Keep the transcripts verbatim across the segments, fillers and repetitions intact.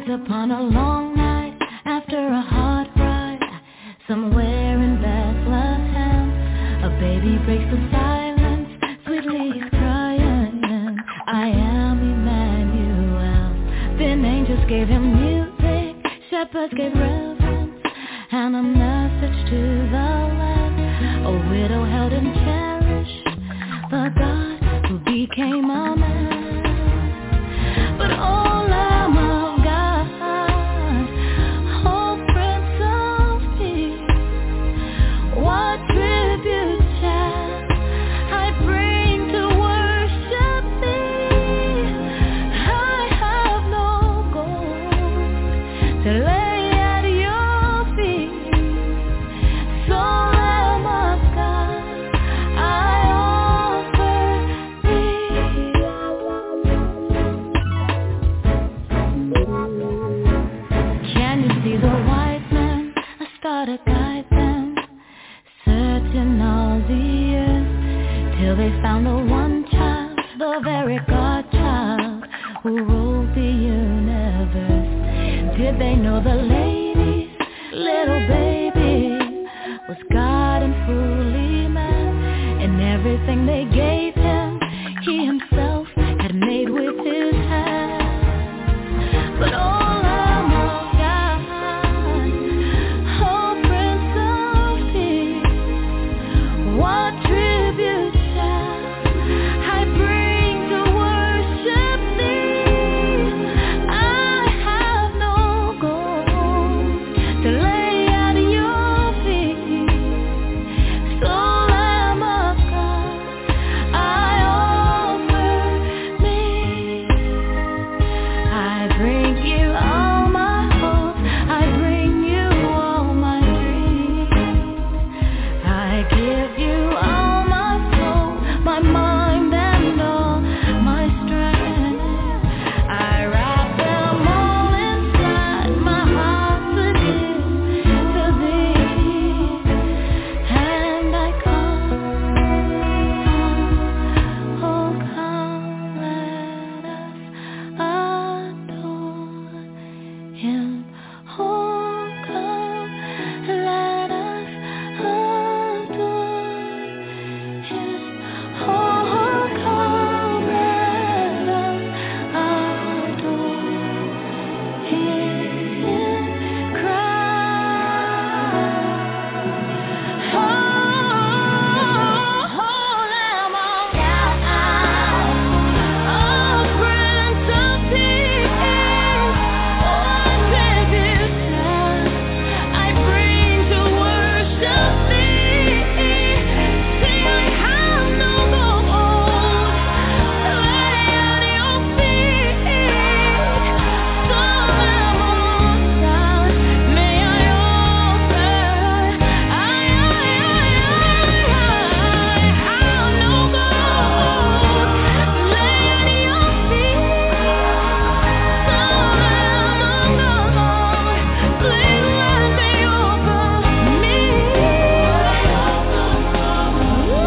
Upon a long night, after a hard ride, somewhere in Bethlehem, a baby breaks the silence, sweetly he's crying, I am Emmanuel. Then angels gave him music, shepherds gave reverence, and a message to the land. A widow held and cherished the God who became a man. But oh, Lamb of God, oh Prince of Peace, what tribute shall I bring to worship thee? I have no gold to lay at your feet, so Lamb of God, I offer thee. Can you see the white man, a star to guide them, searching all the earth, till they found the one child, the very God child, who ruled the universe? Did they know the lady's little baby was God and fully man, and everything they gave him, he himself had made with his hands? But oh, Lamb of God, oh Prince of Peace, what tribute shall I bring to worship thee? I have no gold to lay at your feet, so Lamb of God, I offer me. I bring you all my hopes, I bring you all my dreams, I give you all my soul, my mind and all my strength. I wrap them all inside my heart to give to thee, and I come, oh come, let us adore him. Oh come, let us adore him. Oh come, let us adore him. Christ. Oh, oh, Lamb of God, oh Prince of Peace, what tribute shall I bring to worship thee? See, I have no gold to lay at your feet, so Lamb of God, may I offer. I, I, I, I have no gold to lay at your feet, so Lamb of God, please let me offer me. Lamb of God,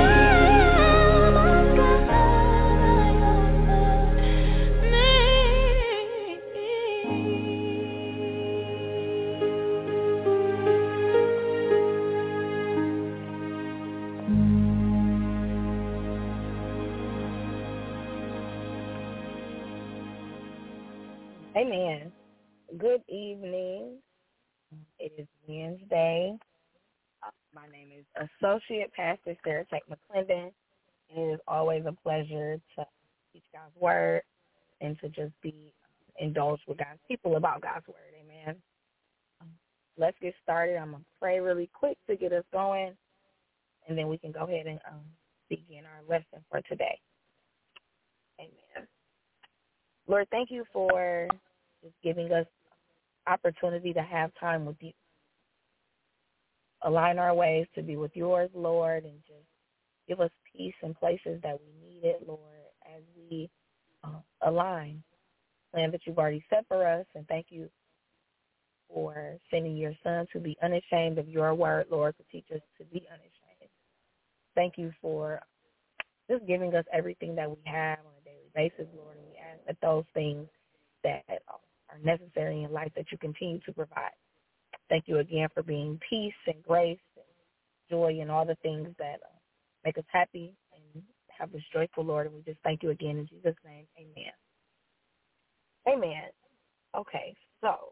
Amen. Good evening. It is Wednesday. Uh, My name is Associate Pastor Sarah Tate McClendon. It is always a pleasure to teach God's Word and to just be indulged with God's people about God's Word. Amen. Um, Let's get started. I'm going to pray really quick to get us going, and then we can go ahead and um, begin our lesson for today. Amen. Lord, thank you for just giving us opportunity to have time with you. Align our ways to be with yours, Lord, and just give us peace in places that we need it, Lord, as we uh, align. Plan that you've already set for us, and thank you for sending your son to be unashamed of your word, Lord, to teach us to be unashamed. Thank you for just giving us everything that we have on a daily basis, Lord, and we ask that those things that are are necessary in life that you continue to provide. Thank you again for being peace and grace and joy and all the things that uh, make us happy and have us joyful, Lord. And we just thank you again in Jesus' name. Amen. Amen. Okay, so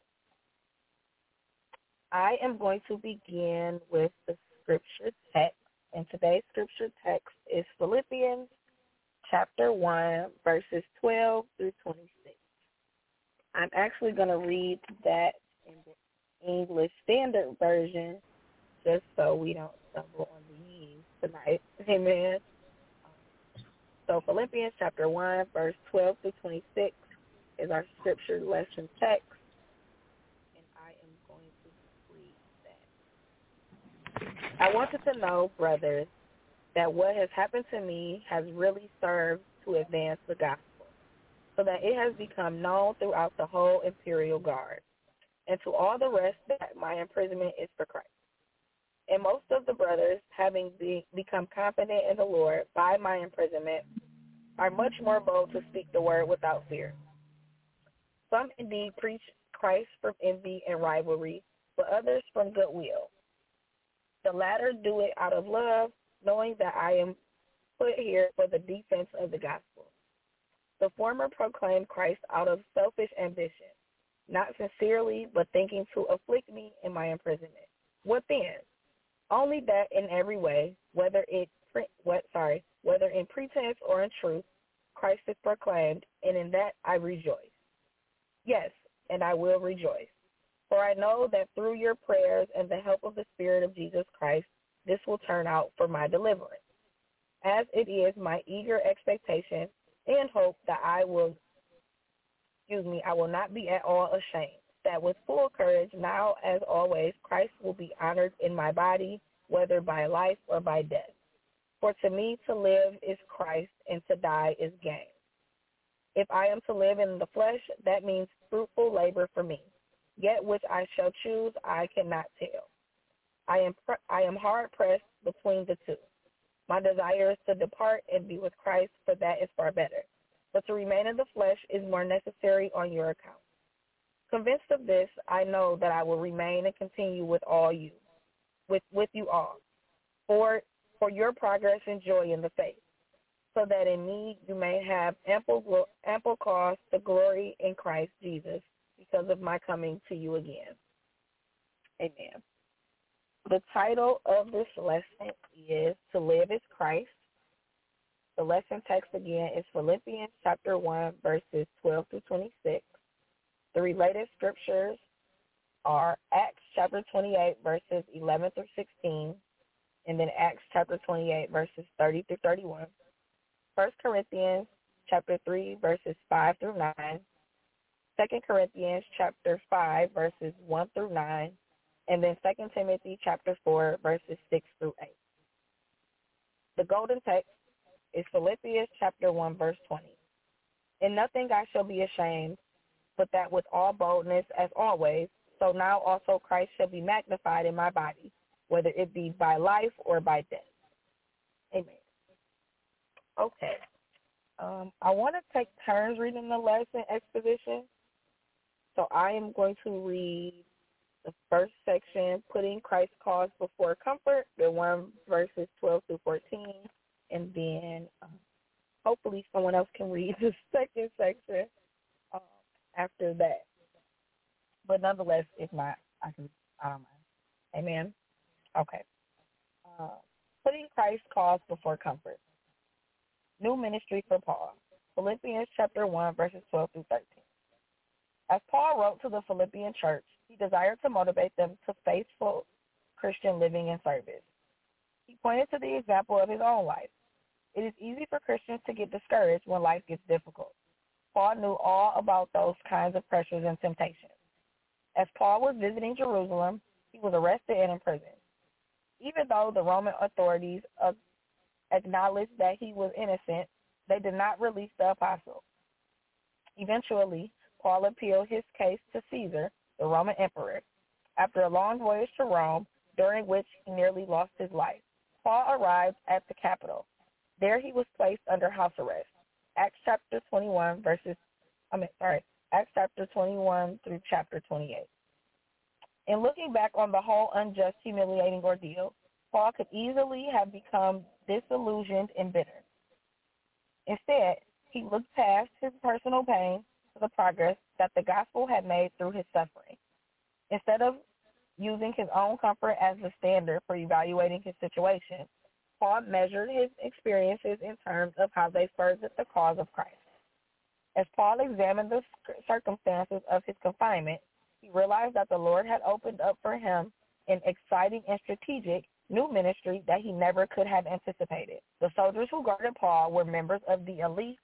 I am going to begin with the scripture text. And today's scripture text is Philippians chapter one, verses twelve through twenty-six. I'm actually going to read that in the English Standard Version just so we don't stumble on the knees tonight. Amen. So Philippians chapter one, verse twelve through twenty-six is our scripture lesson text. And I am going to read that. I wanted to know, brothers, that what has happened to me has really served to advance the gospel, so that it has become known throughout the whole imperial guard, and to all the rest that my imprisonment is for Christ. And most of the brothers, having be, become confident in the Lord by my imprisonment, are much more bold to speak the word without fear. Some indeed preach Christ from envy and rivalry, but others from goodwill. The latter do it out of love, knowing that I am put here for the defense of the gospel. The former proclaimed Christ out of selfish ambition, not sincerely, but thinking to afflict me in my imprisonment. What then? Only that in every way, whether it what sorry, whether in pretense or in truth, Christ is proclaimed, and in that I rejoice. Yes, and I will rejoice. For I know that through your prayers and the help of the Spirit of Jesus Christ, this will turn out for my deliverance, as it is my eager expectation and hope that I will, excuse me, I will not be at all ashamed, that with full courage, now as always, Christ will be honored in my body, whether by life or by death. For to me to live is Christ, and to die is gain. If I am to live in the flesh, that means fruitful labor for me. Yet which I shall choose, I cannot tell. I am pre- I am hard pressed between the two. My desire is to depart and be with Christ, for that is far better. But to remain in the flesh is more necessary on your account. Convinced of this, I know that I will remain and continue with all you, with with you all, for for your progress and joy in the faith, so that in me you may have ample ample cause to glory in Christ Jesus, because of my coming to you again. Amen. The title of this lesson is To Live is Christ. The lesson text again is Philippians chapter one, verses twelve through twenty-six. The related scriptures are Acts chapter twenty-eight, verses eleven through sixteen, and then Acts chapter twenty-eight, verses thirty through thirty-one. First Corinthians chapter three, verses five through nine. Second Corinthians chapter five, verses one through nine, and then Second Timothy chapter four, verses six through eight. The golden text is Philippians chapter one, verse twenty. In nothing I shall be ashamed, but that with all boldness as always, so now also Christ shall be magnified in my body, whether it be by life or by death. Amen. Okay. Um, I want to take turns reading the lesson exposition. So I am going to read the first section, Putting Christ's cause before comfort, the one verses twelve through fourteen, and then um, hopefully someone else can read the second section um, after that. But nonetheless, if not, I can. I don't mind. Amen. Okay. Uh, putting Christ's cause before comfort. New ministry for Paul. Philippians chapter one, verses twelve through thirteen. As Paul wrote to the Philippian church, he desired to motivate them to faithful Christian living and service. He pointed to the example of his own life. It is easy for Christians to get discouraged when life gets difficult. Paul knew all about those kinds of pressures and temptations. As Paul was visiting Jerusalem, he was arrested and imprisoned. Even though the Roman authorities acknowledged that he was innocent, they did not release the apostle. Eventually, Paul appealed his case to Caesar, the Roman emperor. After a long voyage to Rome, during which he nearly lost his life, Paul arrived at the capital. There he was placed under house arrest. Acts chapter twenty-one, verses, I mean, sorry, Acts chapter twenty-one through chapter twenty-eight. In looking back on the whole unjust, humiliating ordeal, Paul could easily have become disillusioned and bitter. Instead, he looked past his personal pain to the progress that the gospel had made through his suffering. Instead of using his own comfort as the standard for evaluating his situation, Paul measured his experiences in terms of how they furthered the cause of Christ. As Paul examined the circumstances of his confinement, he realized that the Lord had opened up for him an exciting and strategic new ministry that he never could have anticipated. The soldiers who guarded Paul were members of the elite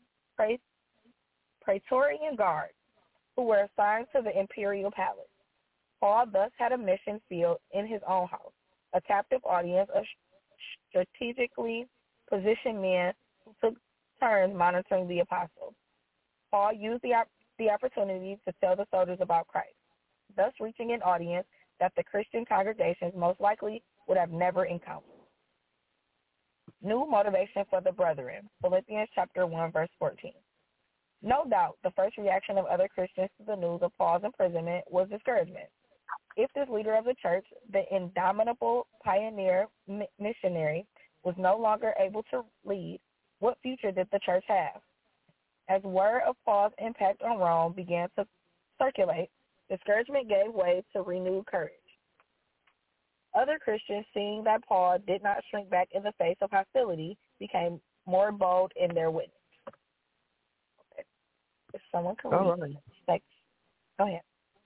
Praetorian Guard, who were assigned to the imperial palace. Paul thus had a mission field in his own house, a captive audience of strategically positioned men who took turns monitoring the apostles. Paul used the, op- the opportunity to tell the soldiers about Christ, thus reaching an audience that the Christian congregations most likely would have never encountered. New motivation for the brethren, Philippians chapter one, verse fourteen. No doubt the first reaction of other Christians to the news of Paul's imprisonment was discouragement. If this leader of the church, the indomitable pioneer mi- missionary, was no longer able to lead, what future did the church have? As word of Paul's impact on Rome began to circulate, discouragement gave way to renewed courage. Other Christians, seeing that Paul did not shrink back in the face of hostility, became more bold in their witness. Okay. If someone can read, right. like, go ahead.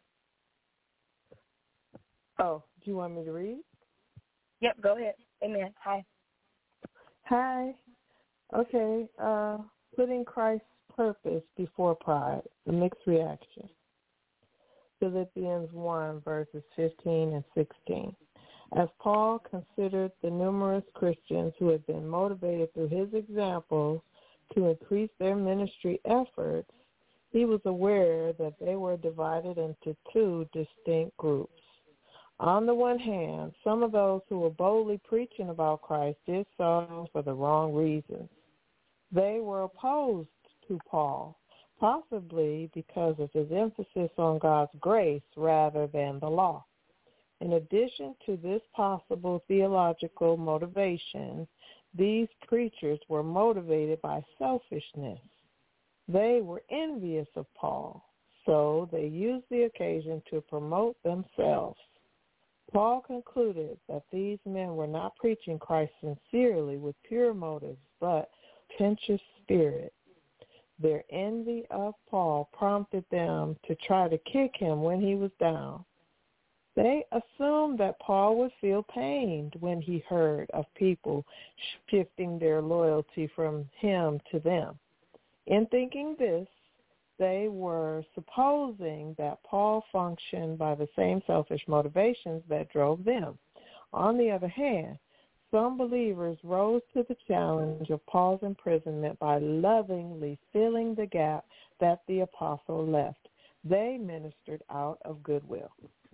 Oh, do you want me to read? Yep, go ahead. Amen. Hi. Hi. Okay. Uh, putting Christ's purpose before pride, the mixed reaction. Philippians one, verses fifteen and sixteen. As Paul considered the numerous Christians who had been motivated through his example to increase their ministry efforts, he was aware that they were divided into two distinct groups. On the one hand, some of those who were boldly preaching about Christ did so for the wrong reasons. They were opposed to Paul, possibly because of his emphasis on God's grace rather than the law. In addition to this possible theological motivation, these preachers were motivated by selfishness. They were envious of Paul, so they used the occasion to promote themselves. Paul concluded that these men were not preaching Christ sincerely with pure motives, but contentious spirit. Their envy of Paul prompted them to try to kick him when he was down. They assumed that Paul would feel pained when he heard of people shifting their loyalty from him to them. In thinking this, they were supposing that Paul functioned by the same selfish motivations that drove them. On the other hand, some believers rose to the challenge of Paul's imprisonment by lovingly filling the gap that the apostle left. They ministered out of goodwill.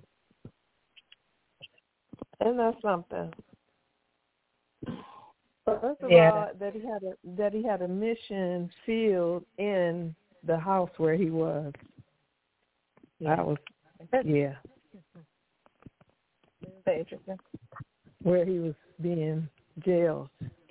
And that's something. First of Yeah. all, that he had a that he had a mission field in the house where he was. Yeah. That was yeah. Very interesting. Where he was being jailed.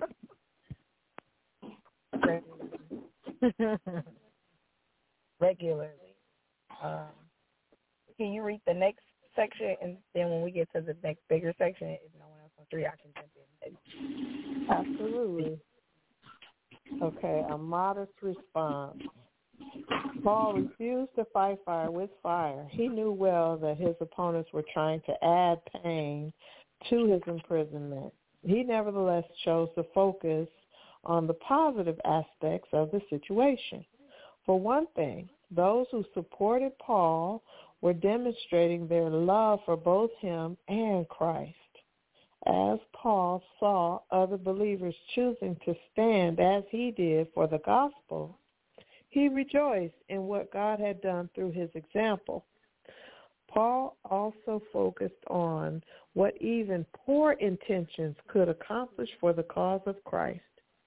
Regularly. Um, can you read the next section, and then when we get to the next bigger section, if no one else wants to read, I can jump in. Absolutely. Okay, a modest response. Paul refused to fight fire with fire. He knew well that his opponents were trying to add pain to his imprisonment. He nevertheless chose to focus on the positive aspects of the situation. For one thing, those who supported Paul were demonstrating their love for both him and Christ. As Paul saw other believers choosing to stand as he did for the gospel, he rejoiced in what God had done through his example. Paul also focused on what even poor intentions could accomplish for the cause of Christ.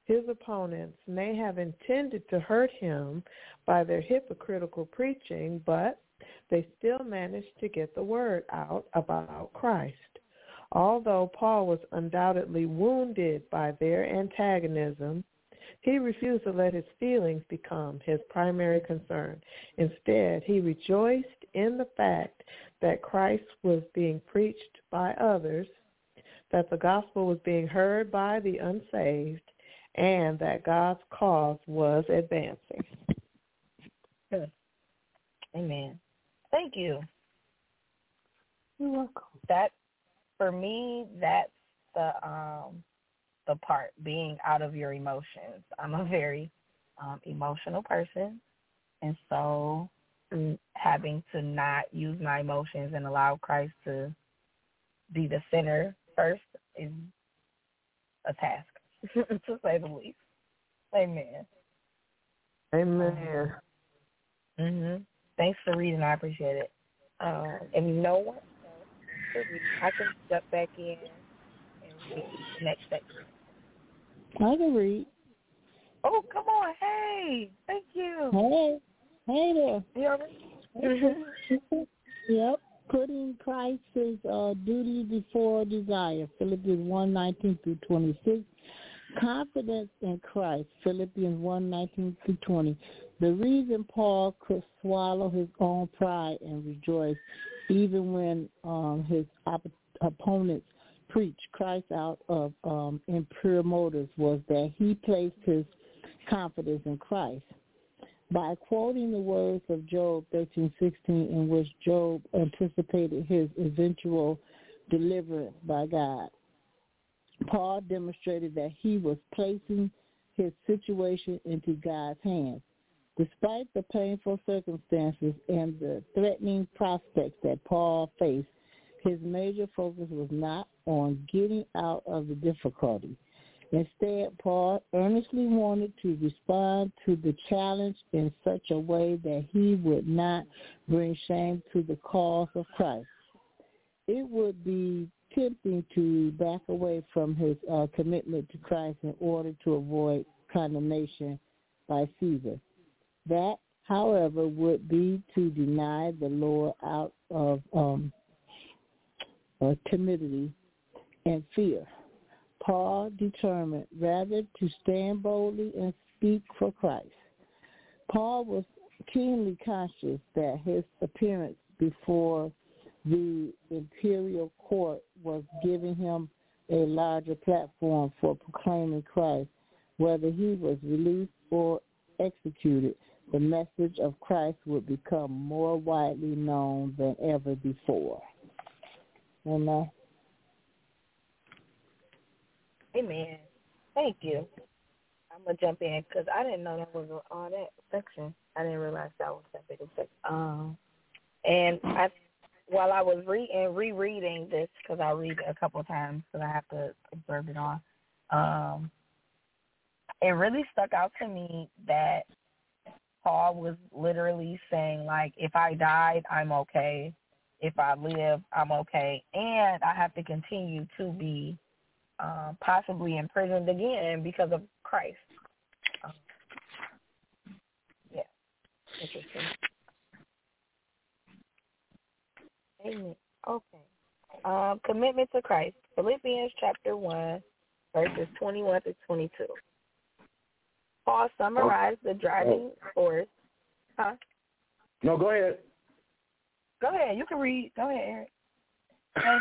his opponents may have intended to hurt him by their hypocritical preaching, but they still managed to get the word out about Christ. Although Paul was undoubtedly wounded by their antagonism, he refused to let his feelings become his primary concern. Instead, he rejoiced in the fact that Christ was being preached by others, that the gospel was being heard by the unsaved, and that God's cause was advancing. Good. Amen. Thank you. You're welcome. That, for me, that's the um, the part, being out of your emotions. I'm a very um, emotional person, and so having to not use my emotions and allow Christ to be the center first is a task, to say the least. Amen. Amen. Mhm. Thanks for reading. I appreciate it. Um, and no one else, I can step back in and read the next section. I can read. Oh, come on. Hey, thank you. Hey, hey there. You all right? Yep. Putting Christ's uh, duty before desire, Philippians one nineteen through twenty-six. Confidence in Christ, Philippians one nineteen through twenty. The reason Paul could swallow his own pride and rejoice even when um, his op- opponents preached Christ out of um, impure motives was that he placed his confidence in Christ. By quoting the words of Job thirteen sixteen, in which Job anticipated his eventual deliverance by God, Paul demonstrated that he was placing his situation into God's hands. Despite the painful circumstances and the threatening prospects that Paul faced, his major focus was not on getting out of the difficulty. Instead, Paul earnestly wanted to respond to the challenge in such a way that he would not bring shame to the cause of Christ. It would be tempting to back away from his uh, commitment to Christ in order to avoid condemnation by Caesar. That, however, would be to deny the Lord out of um, uh, timidity and fear. Paul determined rather to stand boldly and speak for Christ. Paul was keenly conscious that his appearance before the imperial court was giving him a larger platform for proclaiming Christ. Whether he was released or executed, the message of Christ would become more widely known than ever before. Amen. Amen. Thank you. I'm going to jump in because I didn't know that was all that section. I didn't realize that was that big a section. Um, and I, while I was re- and rereading this, because I read it a couple of times because I have to observe it on, um, it really stuck out to me that Paul was literally saying, like, if I died, I'm okay. If I live, I'm okay. And I have to continue to be Uh, possibly imprisoned again because of Christ. Um, yeah, interesting. Amen. Okay. Um, commitment to Christ. Philippians chapter one, verses twenty-one to twenty-two. Paul summarized the driving force. Huh? No, go ahead. Go ahead. You can read. Go ahead, Eric.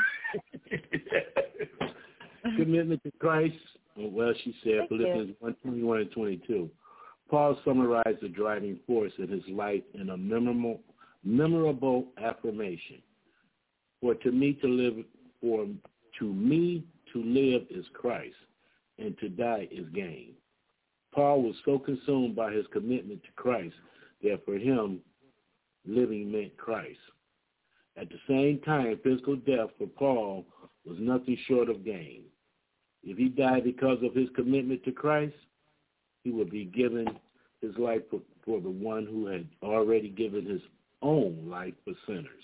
Commitment to Christ, well, she said, Thank Philippians one, twenty-one and twenty-two. Paul summarized the driving force in his life in a memorable, memorable affirmation. For to me to live, for to me to live is Christ, and to die is gain. Paul was so consumed by his commitment to Christ that for him, living meant Christ. At the same time, physical death for Paul was nothing short of gain. If he died because of his commitment to Christ, he would be given his life for, for the one who had already given his own life for sinners.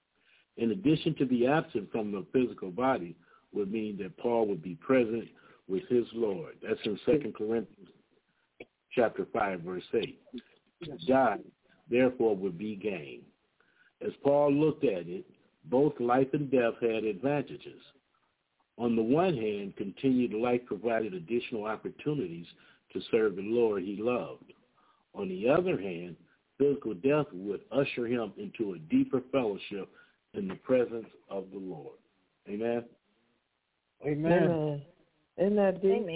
In addition to be absent from the physical body would mean that Paul would be present with his Lord. That's in Second Corinthians chapter five, verse eight. To die, therefore, would be gain. As Paul looked at it, both life and death had advantages. On the one hand, continued life provided additional opportunities to serve the Lord he loved. On the other hand, physical death would usher him into a deeper fellowship in the presence of the Lord. Amen? Amen. Amen. Isn't that deep? Amen.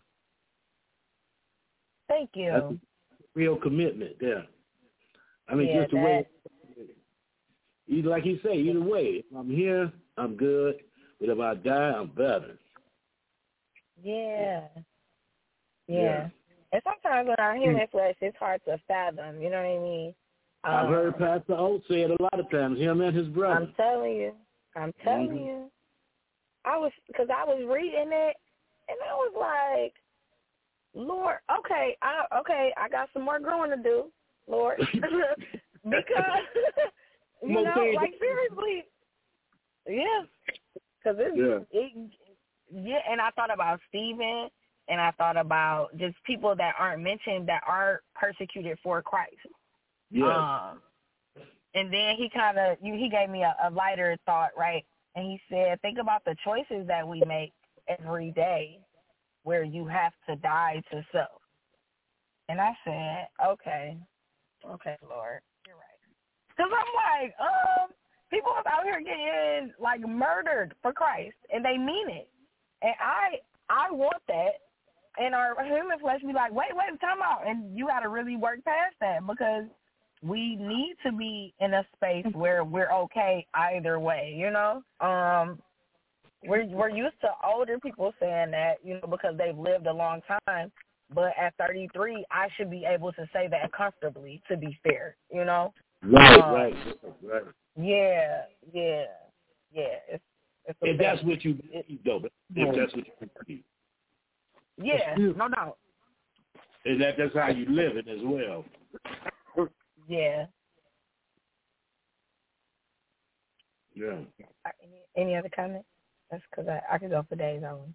Thank you. That's a real commitment there. I mean, yeah, just the that... way, like he say, either way, if I'm here, I'm good. But if I die, I'm better. Yeah. Yeah. yeah. And sometimes when our human flesh, it's hard to fathom. You know what I mean? Um, I've heard Pastor Oates say it a lot of times, him and his brother. I'm telling you. I'm telling mm-hmm. you. I was, because I was reading it, and I was like, Lord, okay, I, okay, I got some more growing to do, Lord. Because, you know, like, seriously, yeah. Because it's, yeah. It, yeah, and I thought about Stephen, and I thought about just people that aren't mentioned that are persecuted for Christ. Yeah. Um, and then he kind of, he gave me a, a lighter thought, right? And he said, think about the choices that we make every day where you have to die to self. And I said, okay, okay, Lord, you're right. Because I'm like, um, people are out here getting, like, murdered for Christ, and they mean it. And I I want that. And our human flesh be like, wait, wait, time out. And you got to really work past that because we need to be in a space where we're okay either way, you know? Um, we're, we're used to older people saying that, you know, because they've lived a long time. But at thirty-three, I should be able to say that comfortably, to be fair, you know? Right, um, right, right. Yeah, yeah, yeah. It's, it's if that's what you believe, though, but if that's what you believe. Yeah, no doubt. And that, that's how you live it as well. Yeah. Yeah. Any, any other comments? That's because I, I could go for days on.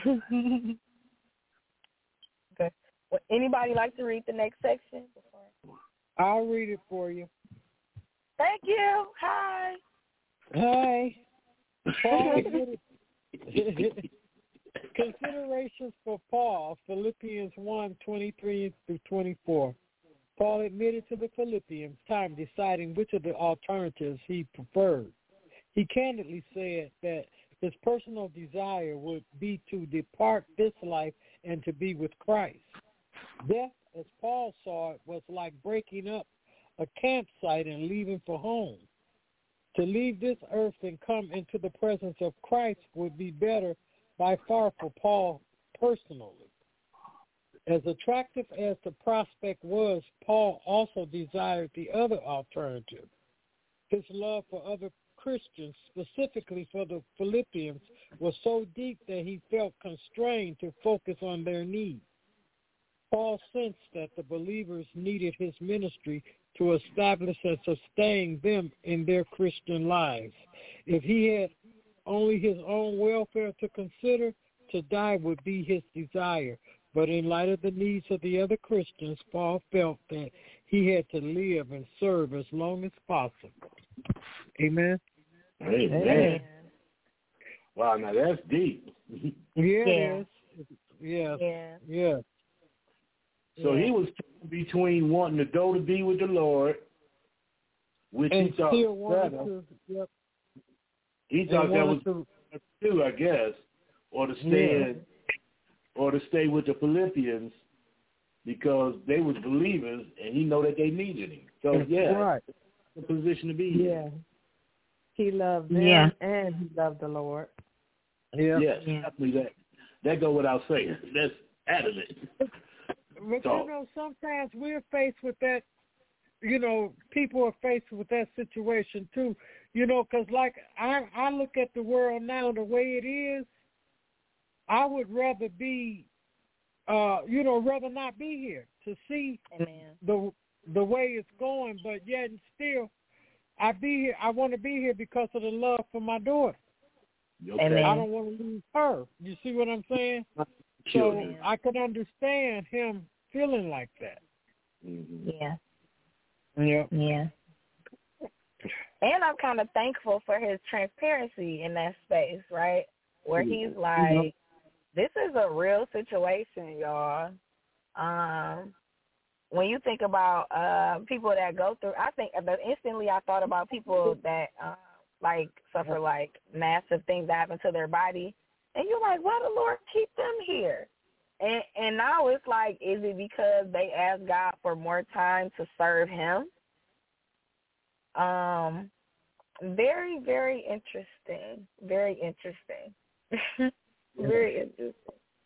Okay. Well, anybody like to read the next section? I'll read it for you. Thank you. Hi. Hi. Paul Considerations for Paul, Philippians one, twenty-three through twenty-four. Paul admitted to the Philippians time deciding which of the alternatives he preferred. He candidly said that his personal desire would be to depart this life and to be with Christ. Death, as Paul saw it, was like breaking up a campsite and leaving for home. To leave this earth and come into the presence of Christ would be better by far for Paul personally. As attractive as the prospect was, Paul also desired the other alternative. His love for other Christians, specifically for the Philippians, was so deep that he felt constrained to focus on their needs. Paul sensed that the believers needed his ministry to establish and sustain them in their Christian lives. If he had only his own welfare to consider, to die would be his desire. But in light of the needs of the other Christians, Paul felt that he had to live and serve as long as possible. Amen? Amen. Amen. Wow, now that's deep. Yeah, yeah. It is. Yeah. Yeah. Yeah. So yeah. he was between wanting to go to be with the Lord, which and he thought still was better. To, yep. He thought that was to, too, I guess, or to stay yeah. in, or to stay with the Philippians because they was believers and he know that they needed him. So yeah, right. the position to be yeah. in. He loved them yeah. and he loved the Lord. Yep. Yes, yeah, definitely that. That go without saying. That's adamant. But so, you know, sometimes we're faced with that. You know, people are faced with that situation too. You know, because like I, I look at the world now the way it is. I would rather be, uh, you know, rather not be here to see Amen. the the way it's going. But yet and still, I be here. I want to be here because of the love for my daughter. Okay. And then, I don't want to lose her. You see what I'm saying? Children. So I could understand him feeling like that. Mm-hmm. yeah, Yeah. yeah. And I'm kind of thankful for his transparency in that space, right? Where he's like, this is a real situation, y'all. Um, when you think about uh, people that go through, I think but instantly I thought about people that uh, like suffer like massive things that happen to their body, and you're like, why the Lord keep them here? And and now it's like, is it because they asked God for more time to serve Him? Um, very very interesting, very interesting, very interesting.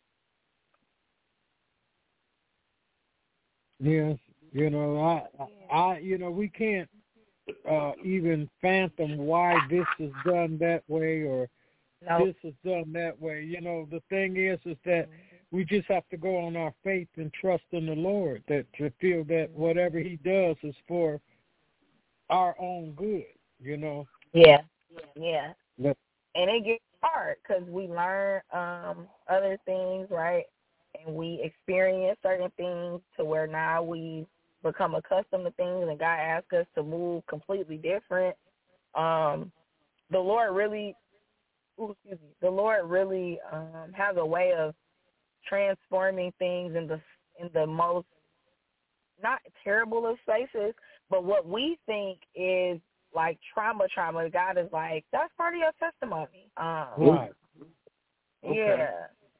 Yes, you know, I, I, you know, we can't uh, even fathom why this is done that way or Nope. this is done that way. You know, the thing is, is that we just have to go on our faith and trust in the Lord, that to feel that whatever He does is for our own good. You know. Yeah, yeah. But, and it gets hard because we learn um, other things, right? And we experience certain things to where now we become accustomed to things, and God asks us to move completely different. Um, the Lord really, ooh, excuse me, the Lord really um, has a way of transforming things in the in the most not terrible of spaces, but what we think is like trauma, trauma. God is like, that's part of your testimony. Um, right. Yeah,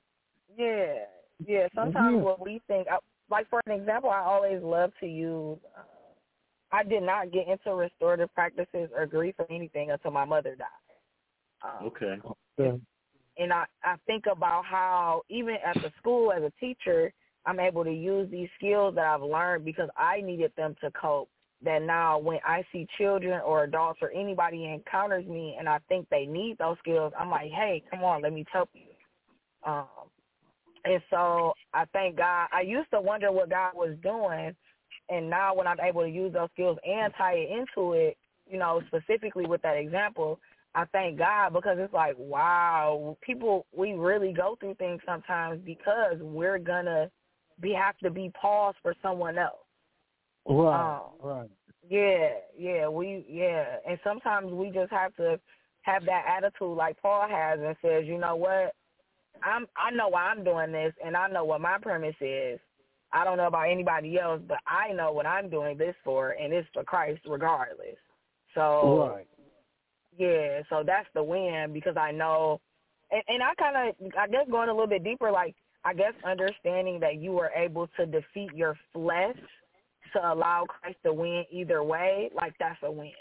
yeah. Yeah, sometimes Mhm. what we think, like for an example, I always love to use, uh, I did not get into restorative practices or grief or anything until my mother died. Um, Okay. Okay. And I, I think about how even at the school as a teacher, I'm able to use these skills that I've learned because I needed them to cope. That now when I see children or adults or anybody encounters me and I think they need those skills, I'm like, hey, come on, let me help you. Um, And so I thank God. I used to wonder what God was doing, and now when I'm able to use those skills and tie it into it, you know, specifically with that example, I thank God because it's like, wow, people, we really go through things sometimes because we're going to be have to be paused for someone else. Right, Um, right. Yeah, yeah, we, yeah. And sometimes we just have to have that attitude like Paul has and says, you know what? I'm, I know why I'm doing this, and I know what my premise is. I don't know about anybody else, but I know what I'm doing this for, and it's for Christ regardless. So, Right. yeah, so that's the win because I know, and, and I kind of, I guess going a little bit deeper, like, I guess understanding that you were able to defeat your flesh to allow Christ to win either way, like, that's a win.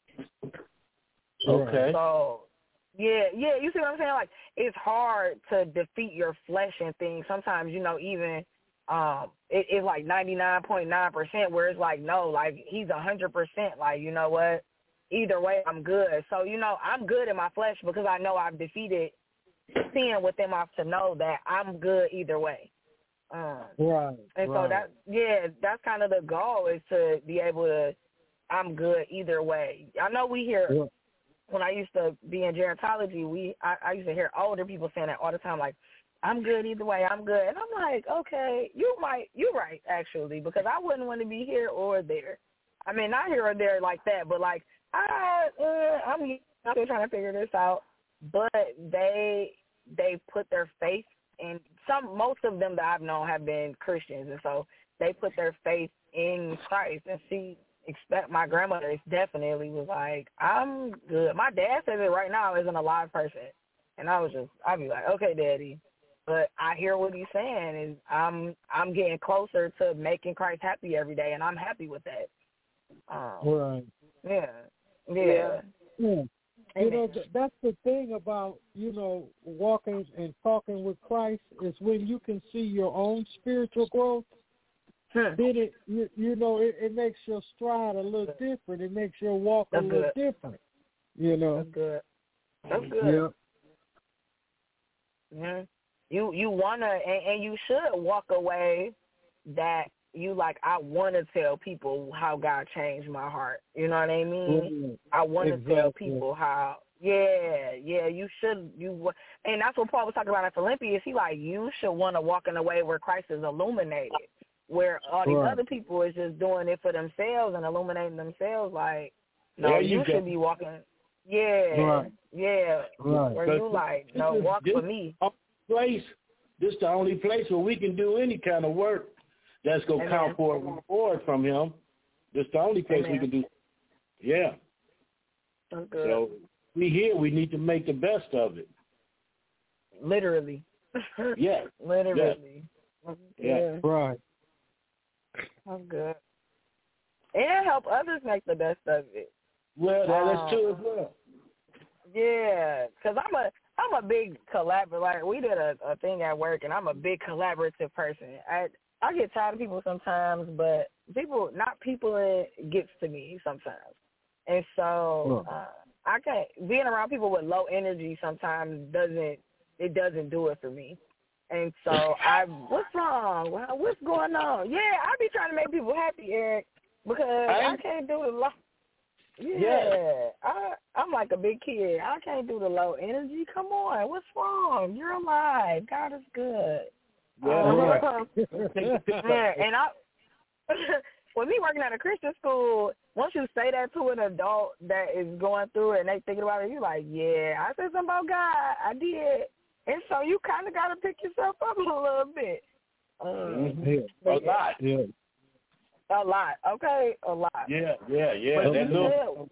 Okay. So, yeah, yeah, you see what I'm saying? Like, it's hard to defeat your flesh and things. Sometimes, you know, even um, it, it's like ninety-nine point nine percent where it's like, no, like, he's one hundred percent. Like, you know what? Either way, I'm good. So, you know, I'm good in my flesh because I know I've defeated sin within my to know that I'm good either way. Um, Right. and right. so that, yeah, that's kind of the goal is to be able to, I'm good either way. I know we hear, Yeah. when I used to be in gerontology, we I, I used to hear older people saying that all the time, like, I'm good either way, I'm good. And I'm like, okay, you might, you're right, actually, because I wouldn't want to be here or there. I mean, not here or there like that, but like, I, uh, I'm still trying to figure this out. But they they put their faith in, some, most of them that I've known have been Christians, and so they put their faith in Christ. And see, expect my grandmother definitely was like, I'm good. My dad says it right now isn't a live person. And I was just, I'd be like, okay, Daddy. But I hear what he's saying, and I'm I'm getting closer to making Christ happy every day, and I'm happy with that. Um, Right. yeah, yeah. Yeah. You know, Amen. th- that's the thing about, you know, walking and talking with Christ is when you can see your own spiritual growth, Hmm. then it, you, you know, it, it makes your stride a little different. It makes your walk That's a little good. different, you know. That's good. That's good. Yeah. Yeah. You you wanna and, and you should walk away that you like, I want to tell people how God changed my heart. You know what I mean? Mm-hmm. I want to Exactly. tell people how, yeah, yeah, you should. You And that's what Paul was talking about in Philippians. He like, you should want to walk in a way where Christ is illuminated, where all these Right. other people is just doing it for themselves and illuminating themselves. Like, no, There you you go. should be walking. Yeah, Right. yeah. Right. Where But you like, this no, is- walk this for me. place. This is the only place where we can do any kind of work that's going to Amen. count for a reward from him. This is the only place Amen. we can do. Yeah. That's good. So we here. We need to make the best of it. Literally. Yeah. Literally. Yeah. Right. That's good. And help others make the best of it. Well, that is Um, true as well. Yeah, because I'm a I'm a big collaborator. Like, we did a, a thing at work, and I'm a big collaborative person. I I get tired of people sometimes, but people, not people, it gets to me sometimes. And so uh, I can't, being around people with low energy sometimes doesn't, it doesn't do it for me. And so I, what's wrong? Well, what's going on? Yeah, I be trying to make people happy, Eric, because I, I can't do the low. Yeah, Yeah. I, I'm like a big kid. I can't do the low energy. Come on, what's wrong? You're alive. God is good. Yeah. Um, yeah, and I, with me working at a Christian school, once you say that to an adult that is going through it and they thinking about it, you're like, yeah, I said something about God. I did. And so you kind of got to pick yourself up a little bit. Um, Mm-hmm. A lot. Yeah. A lot. Okay, a lot. Yeah, yeah, yeah. But That you little,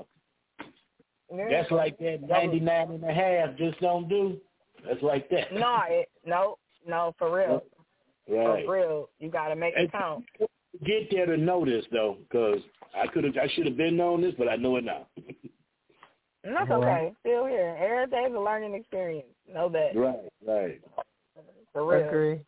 Yeah. that's like that ninety-nine and a half just don't do. That's like that. No, it, no, no, for real. Right. For real. You got to make it count. Get there to know this, though, because I could have, I should have been known this, but I know it now. And that's okay. Still here. Every day's a learning experience. Know that. Right, right. For real. Agree.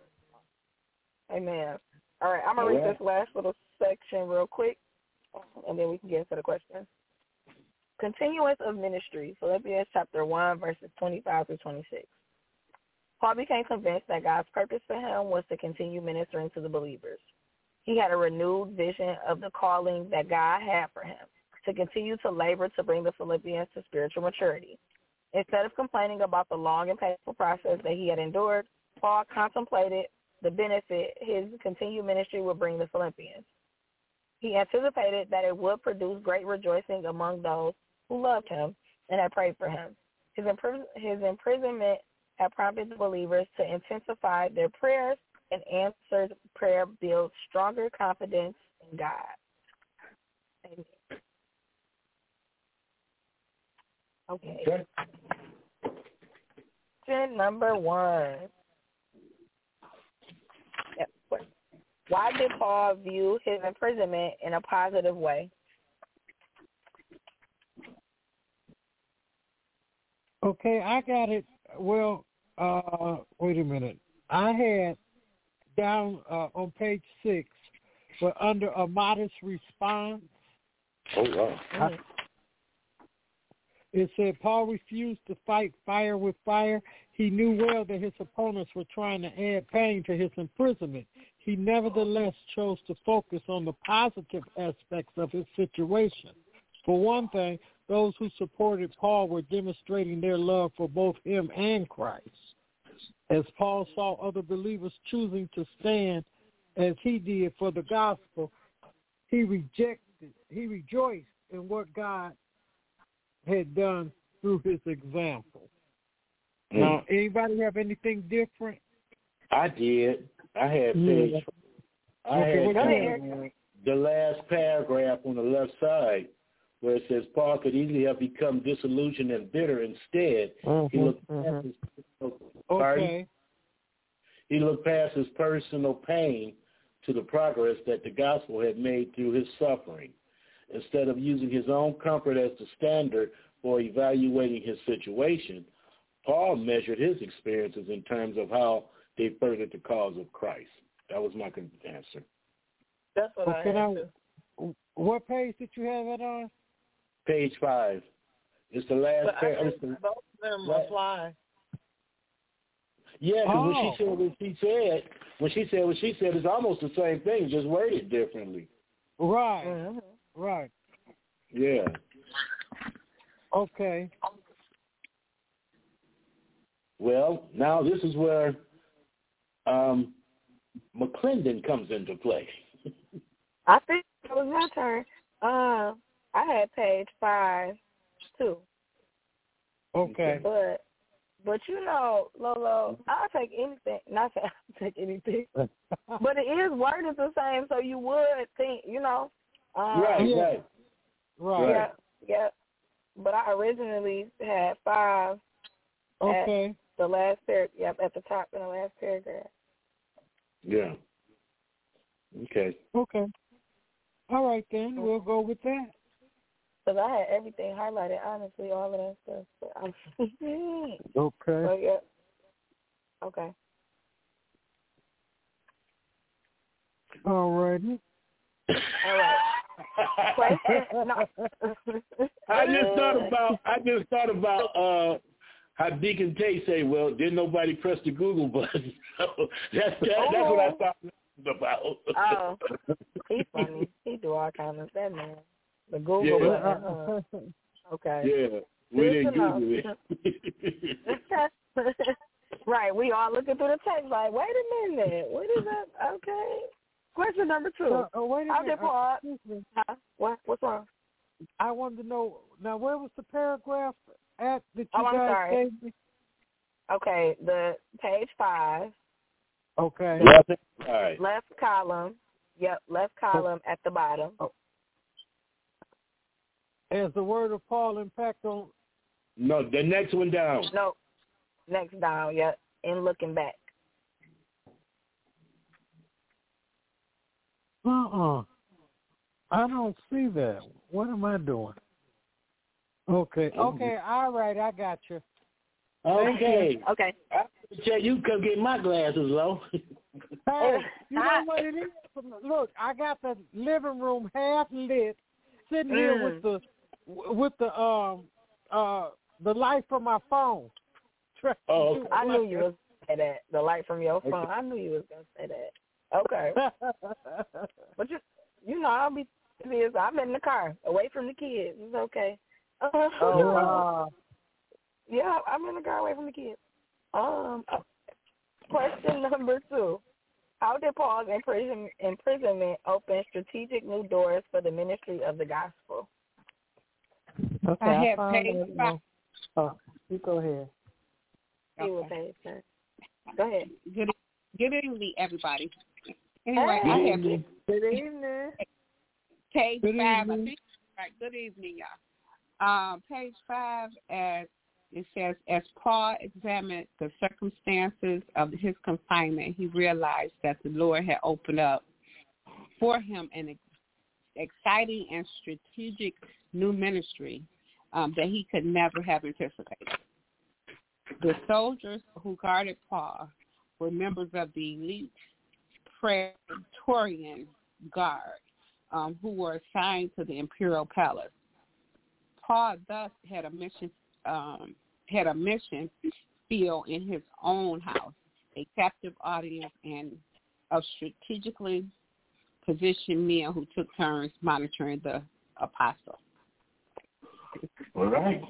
Amen. All right, I'm going to read All right. this last little section real quick, and then we can get into the questions. Continuance of ministry, Philippians chapter one, verses twenty-five through twenty-six. Paul became convinced that God's purpose for him was to continue ministering to the believers. He had a renewed vision of the calling that God had for him, to continue to labor to bring the Philippians to spiritual maturity. Instead of complaining about the long and painful process that he had endured, Paul contemplated the benefit his continued ministry would bring the Philippians. He anticipated that it would produce great rejoicing among those who loved him and had prayed for him. His, impris- his imprisonment had prompted the believers to intensify their prayers, and answered prayer builds stronger confidence in God. Amen. Okay. Okay. Question number one. Yep. Why did Paul view his imprisonment in a positive way? Okay, I got it. Well, uh, wait a minute. I had down uh, on page six, but under a modest response, Oh, wow. I, it said Paul refused to fight fire with fire. He knew well that his opponents were trying to add pain to his imprisonment. He nevertheless chose to focus on the positive aspects of his situation. For one thing, those who supported Paul were demonstrating their love for both him and Christ. As Paul saw other believers choosing to stand as he did for the gospel, he rejected, he rejoiced in what God had done through his example. Mm. Now, anybody have anything different? I did. I had Yeah. page. I Okay, had what Go you ahead. uh, the last paragraph on the left side where it says Paul could easily have become disillusioned and bitter. Instead, Mm-hmm, he looked mm-hmm. past his pardon? Okay. He looked past his personal pain to the progress that the gospel had made through his suffering. Instead of using his own comfort as the standard for evaluating his situation, Paul measured his experiences in terms of how they furthered the cause of Christ. That was my con- answer. That's what Okay, I now, answered. what page did you have that on? Page five. It's the last But I paragraph. think both of them Right. apply. Yeah, because Oh. what she said, what she said, when she said what she said, it's almost the same thing, just worded differently. Right. Mm-hmm. Right. Yeah. Okay. Well, now this is where um, McClendon comes into play. I think it was my turn. Uh, I had page five, too. Okay. But, but you know, Lolo, I'll take anything. Not say I'll take anything. But it is worded the same, so you would think, you know. Um, right, yeah. right. Right. Yeah, yeah. But I originally had five. Okay. At the last paragraph, yep, at the top in the last paragraph. Yeah. Okay. Okay. All right, then. Mm-hmm. We'll go with that. Because I had everything highlighted, honestly, all of that stuff. But I'm okay. But yeah. Okay. All righty. All right. Question. No. I just thought about. I just thought about uh, how Deacon Tate say, "Well, didn't nobody press the Google button?" So that's that, oh. that's what I thought about. Oh, he's funny. He do all kinds of that, man. The Google yeah. button. Uh, okay. Yeah, we Good didn't Google it. Right. We all looking through the text like, wait a minute, what is that? Okay. Question number two. Uh, oh, wait a How minute. did Paul? Uh, huh? What? What's wrong? I wanted to know now. Where was the paragraph at that you oh, I'm guys sorry. gave me? Okay, the page five. Okay. Left, all right. Left column. Yep, left column oh. at the bottom. Oh. Has the word of Paul impact on? No, the next one down. No, next down. Yep, and looking back. Uh-uh. I don't see that. What am I doing? Okay. Okay. All right. I got you. Okay. You. Okay. I tell you, come get my glasses, Lo. Hey, you know what it is? Look, I got the living room half lit, sitting here mm. with the with the um uh the light from my phone. Oh, okay. I knew you was gonna say that. The light from your phone. Okay. I knew you was gonna say that. Okay. But just you know, I'll be serious. I'm in the car, away from the kids. It's okay. Oh, uh, yeah, I'm in the car away from the kids. Um, question number two: how did Paul's imprison, imprisonment open strategic new doors for the ministry of the gospel? Okay, I, I have page five. Oh, you go ahead. Okay. You will page five. Go ahead. Good, good evening, everybody. Anyway, hey, I have good evening. Page good five. Evening. I think, right, good evening, y'all. Um, page five, as it says, as Paul examined the circumstances of his confinement, he realized that the Lord had opened up for him an exciting and strategic new ministry um, that he could never have anticipated. The soldiers who guarded Paul were members of the elite Praetorian Guard, um, who were assigned to the imperial palace. Paul thus had a mission, um, had a mission field in his own house, a captive audience, and of strategically positioned men who took turns monitoring the apostle. All right.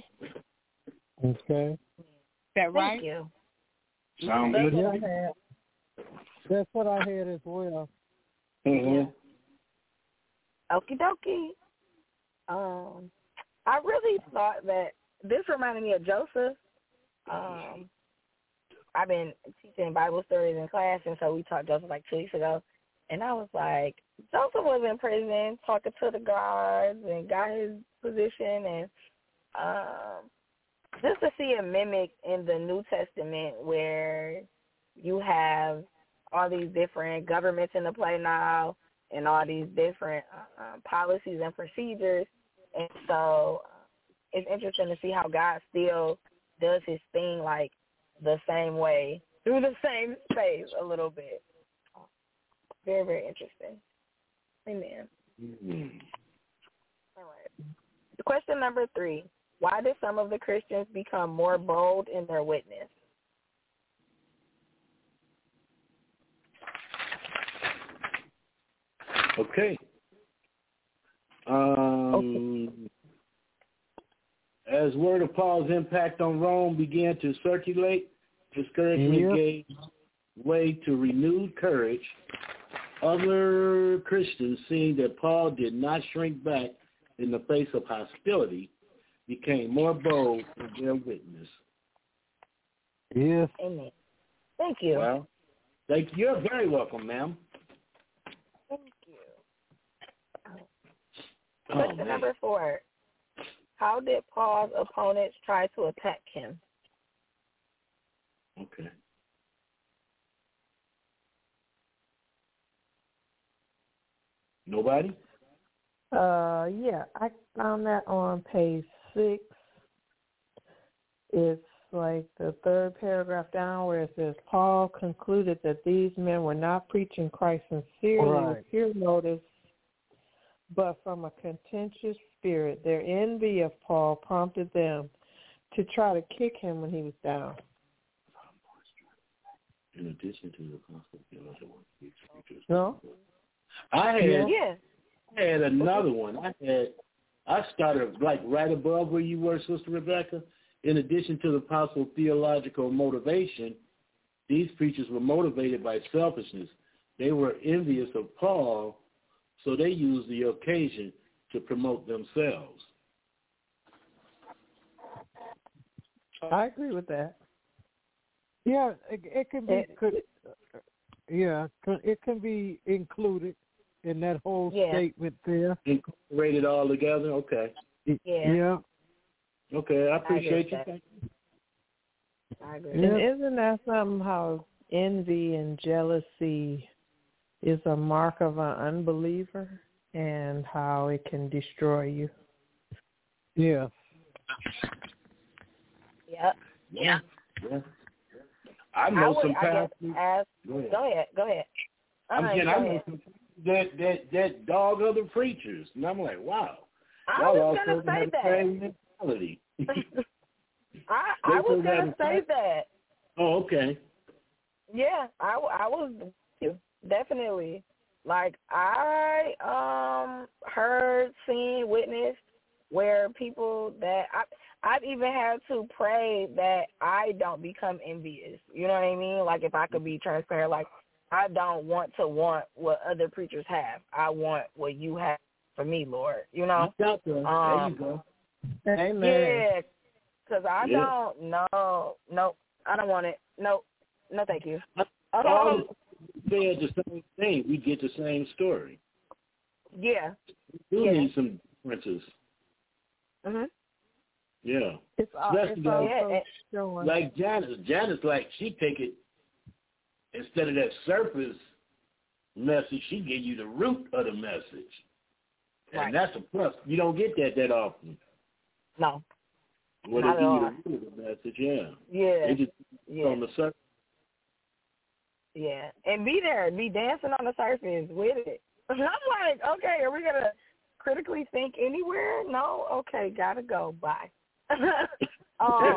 Okay. Is that right? Thank you. Sounds That's good. what I had. That's what I had as well. Mm-hmm. Okie dokie. Um, I really thought that this reminded me of Joseph. Um, I've been teaching Bible stories in class, and so we taught Joseph like two weeks ago. And I was like, Joseph was in prison talking to the guards and got his position. And um, just to see a mimic in the New Testament where you have all these different governments in the play now and all these different uh, policies and procedures. And so uh, it's interesting to see how God still does his thing like the same way through the same space a little bit. Very, very interesting. Amen. Mm-hmm. All right. Question number three. Why did some of the Christians become more bold in their witness? Okay. Um, okay. As word of Paul's impact on Rome began to circulate, discouragement yep. gave way to renewed courage. Other Christians, seeing that Paul did not shrink back in the face of hostility, became more bold in their witness. Yes. Amen. Thank you. Well, thank you. You're very welcome, ma'am. Thank you. Question oh, number four. How did Paul's opponents try to attack him? Okay. Nobody? Uh, yeah, I found that on page six. It's like the third paragraph down where it says, Paul concluded that these men were not preaching Christ sincerely right. with pure motives, but from a contentious spirit. Their envy of Paul prompted them to try to kick him when he was down. In addition to the gospel, no, I had yeah. I had another one. I had I started like right above where you were, Sister Rebecca. In addition to the possible theological motivation, these preachers were motivated by selfishness. They were envious of Paul, so they used the occasion to promote themselves. I agree with that. Yeah, it, it can be. It, could, yeah, it can be included in that whole yeah. statement there. Incorporated all together. Okay. Yeah. Yeah. Okay, I appreciate I you. I agree. And yeah. isn't that something how envy and jealousy is a mark of an unbeliever and how it can destroy you? Yeah. Yep. Yeah. Yeah. I know I some pastors. Ask, go ahead. Go ahead. Go ahead. I'm uh-huh, saying go I know ahead. some that that that dog other preachers, and I'm like, wow. I Y'all was gonna say have that. The same mentality. I I was gonna say that. Oh, okay. Yeah, I, I was definitely like I um heard, seen, witnessed where people that I I've even had to pray that I don't become envious. You know what I mean? Like if I could be transparent, like I don't want to want what other preachers have. I want what you have for me, Lord. You know? You got that. Um, there you go. Amen. Yeah, because I yeah. don't. No, no, I don't want it. No, no, thank you. All said the same thing. We get the same story. Yeah. We do yeah. need some differences. Mhm. It's, Yeah. it's also yeah. showing. Like Janice. Janice, like she take it instead of that surface message, she give you the root of the message, and right. that's a plus. You don't get that that often. No. What Not they give at you all. the root of the message, yeah. Yeah. They just yeah. on the surface. Yeah, and be there, be dancing on the surface with it. I'm like, okay, are we gonna critically think anywhere? No, okay, gotta go. Bye. um,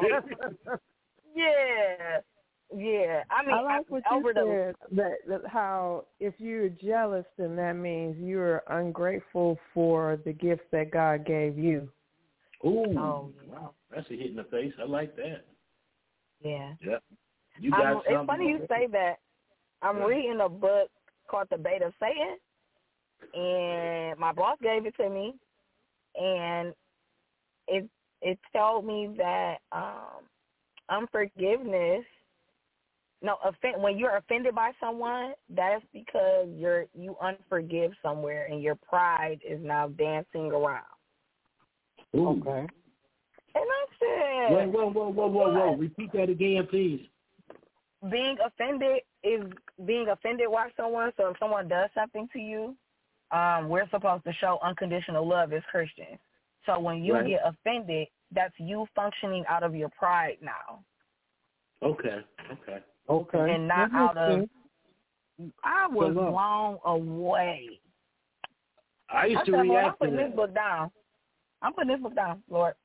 yeah, yeah. I mean, I like what over you the, said. That, that how if you're jealous, then that means you're ungrateful for the gifts that God gave you. Ooh, oh, yeah. wow, that's a hit in the face. I like that. Yeah. Yeah. You got I'm, something. It's funny you say that. I'm yeah. reading a book called The Bait of Satan, and my boss gave it to me, and it it told me that um, unforgiveness, no, offend, when you're offended by someone, that's because you're you unforgive somewhere, and your pride is now dancing around. Ooh. Okay. And I said, whoa, whoa, whoa, whoa, whoa, whoa! Repeat that again, please. Being offended is being offended by someone. So if someone does something to you, um, we're supposed to show unconditional love as Christians. So when you right. get offended, that's you functioning out of your pride now. Okay, okay, okay. And not out of. I was so blown away. I used I to said, react I'm putting to this that. book down. I'm putting this book down, Lord.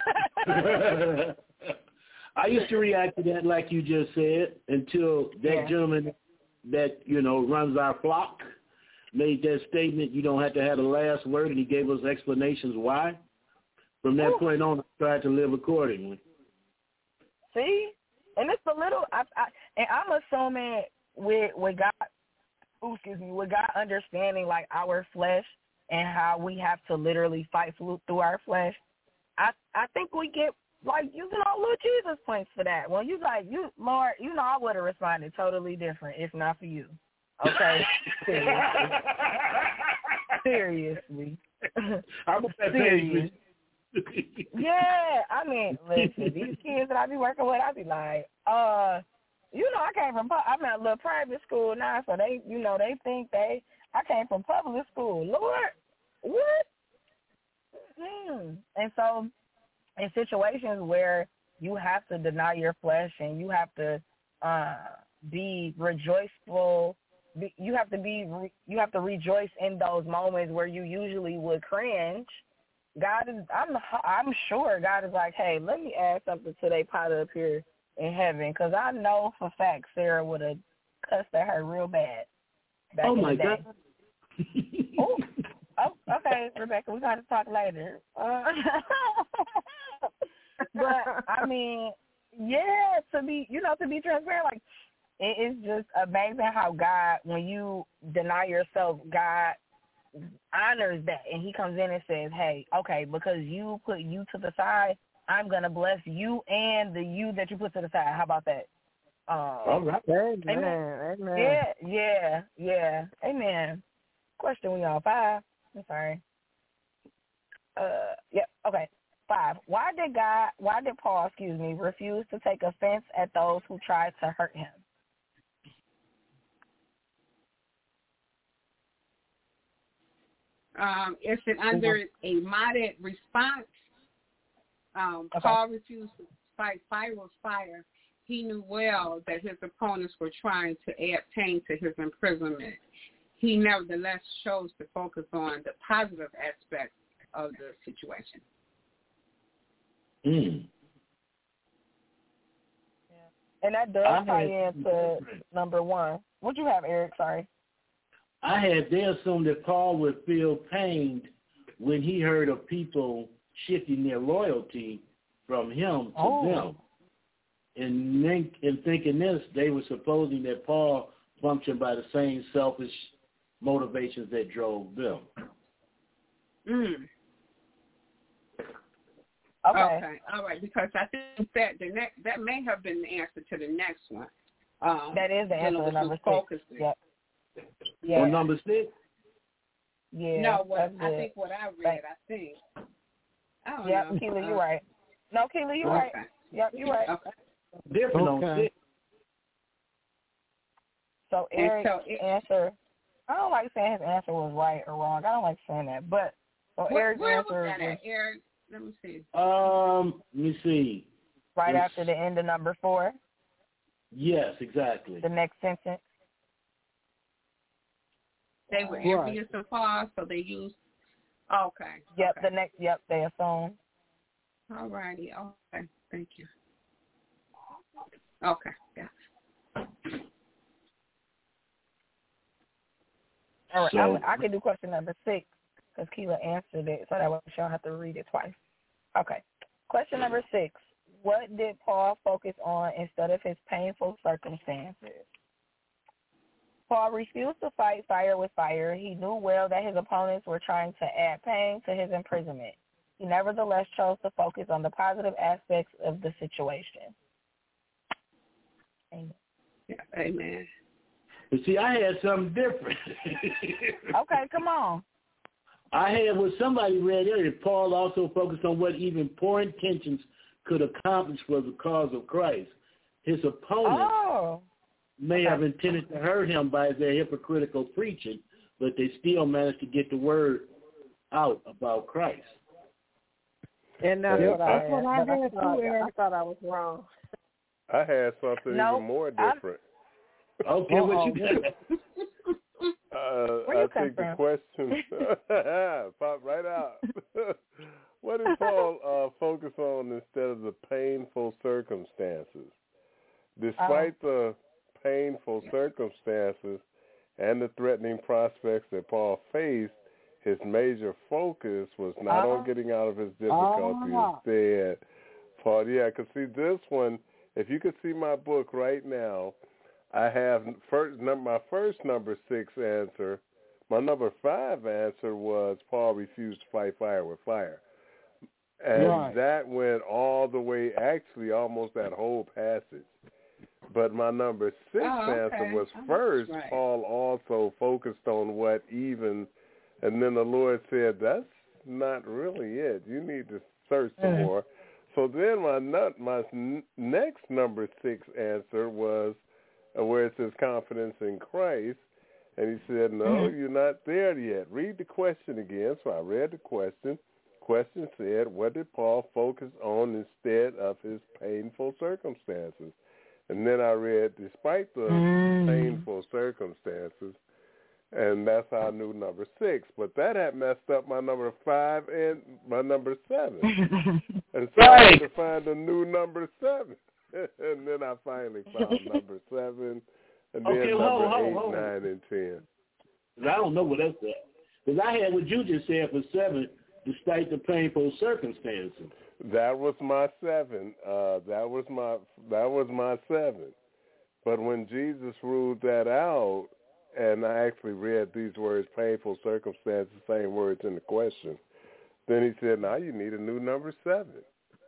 I used to react to that like you just said until that yeah. gentleman that, you know, runs our flock made that statement, you don't have to have the last word, and he gave us explanations why. From that Ooh. point on, I tried to live accordingly. See? And it's a little, I, I, and I'm assuming with, with God, ooh, excuse me, with God understanding like our flesh and how we have to literally fight through our flesh, I I think we get, like, you know, little Jesus points for that. When you like, you, Lord, you know, I would have responded totally different if not for you. Okay? Seriously. Seriously. I'm serious. Yeah, I mean, listen, these kids that I be working with, I be like, uh, you know, I came from, I'm at a little private school now, so they, you know, they think they, I came from public school. Lord, what? Mm. And so in situations where you have to deny your flesh and you have to uh, be rejoiceful, be, you have to be, you have to rejoice in those moments where you usually would cringe. God is, I'm, I'm sure God is like, hey, let me add something to their pot up here in heaven, because I know for fact Sarah would have cussed at her real bad back oh in my the day. God. oh, oh, okay, Rebecca, we got to talk later. Uh, but I mean, yeah, to be, you know, to be transparent, like, it is just amazing how God, when you deny yourself, God honors that, and he comes in and says, hey, okay, because you put you to the side, I'm going to bless you and the you that you put to the side. How about that? Um, All right. Amen. Amen. Amen. Yeah, yeah, yeah. Amen. Question we on five. I'm sorry. Uh, yep. Yeah, okay. Five. Why did God? Why did Paul? Excuse me. Refuse to take offense at those who tried to hurt him? Um, it's an under a moderate response. Um, okay. Paul refused to fight fire with fire. He knew well that his opponents were trying to add pain to his imprisonment. He nevertheless chose to focus on the positive aspects of the situation. Mm. Yeah. And that does tie into number one. What'd you have, Eric? Sorry. I had, they assumed that Paul would feel pained when he heard of people shifting their loyalty from him to oh. them. And in, in thinking this, they were supposing that Paul functioned by the same selfish motivations that drove them. Mm. Okay. Okay. All right. Because I think that the next, that may have been the answer to the next one. Um, that is the answer to number six. Yep. Yeah. On number six? Yeah. No, what I think what I read, I think. I don't yep, know. Keela, uh, you're right. No, Keela, you're okay. right. Yep, you're right. Okay. Different okay. on six. So Eric's so it, answer, I don't like saying his answer was right or wrong. I don't like saying that. But so where, Eric's where answer was that was, at, Eric? Let me see. Um, let me see. Right it's, after the end of number four. Yes, exactly. The next sentence. They were right. envious of Paul, so they used. Okay. Yep. Okay. The next. Yep. They assume. All righty. Okay. Thank you. Okay. Yeah. All right. So, I, I can do question number six because Keela answered it, so that way she'll have to read it twice. Okay. Question number six. What did Paul focus on instead of his painful circumstances? Paul refused to fight fire with fire. He knew well that his opponents were trying to add pain to his imprisonment. He nevertheless chose to focus on the positive aspects of the situation. Amen. Yeah, amen. You see, I had something different. Okay, come on. I had what somebody read earlier. Paul also focused on what even poor intentions could accomplish for the cause of Christ. His opponents oh. may okay. have intended to hurt him by their hypocritical preaching, but they still managed to get the word out about Christ. And that's yeah, what I, I, what I, I, had thought, I thought I was wrong. I had something nope, even more different. I'm, okay, Uh-oh. what you got? Uh, Where you I come think from? the question pop right out. What did Paul uh, focus on instead of the painful circumstances? Despite oh. the painful circumstances and the threatening prospects that Paul faced, his major focus was not uh, on getting out of his difficulty. Uh, Instead, Paul, yeah, because see this one, if you could see my book right now, I have first my first number six answer. My number five answer was Paul refused to fight fire with fire. And right. that went all the way, actually almost that whole passage. But my number six oh, okay. answer was oh, first, right. Paul also focused on what even, and then the Lord said, that's not really it. You need to search some mm. more. So then my nut, my next number six answer was uh, where it says confidence in Christ. And he said, no, mm-hmm. you're not there yet. Read the question again. So I read the question. Question said, what did Paul focus on instead of his painful circumstances? And then I read, despite the mm. painful circumstances, and that's how I knew number six. But that had messed up my number five and my number seven. And so right. I had to find a new number seven. And then I finally found number seven. And then okay, number hold, eight, hold, hold. nine, and ten. I don't know what that's at. Because I had what you just said for seven, despite the painful circumstances. That was my seven. Uh, that was my that was my seven. But when Jesus ruled that out, and I actually read these words, painful circumstances, same words in the question, then he said, now you need a new number seven.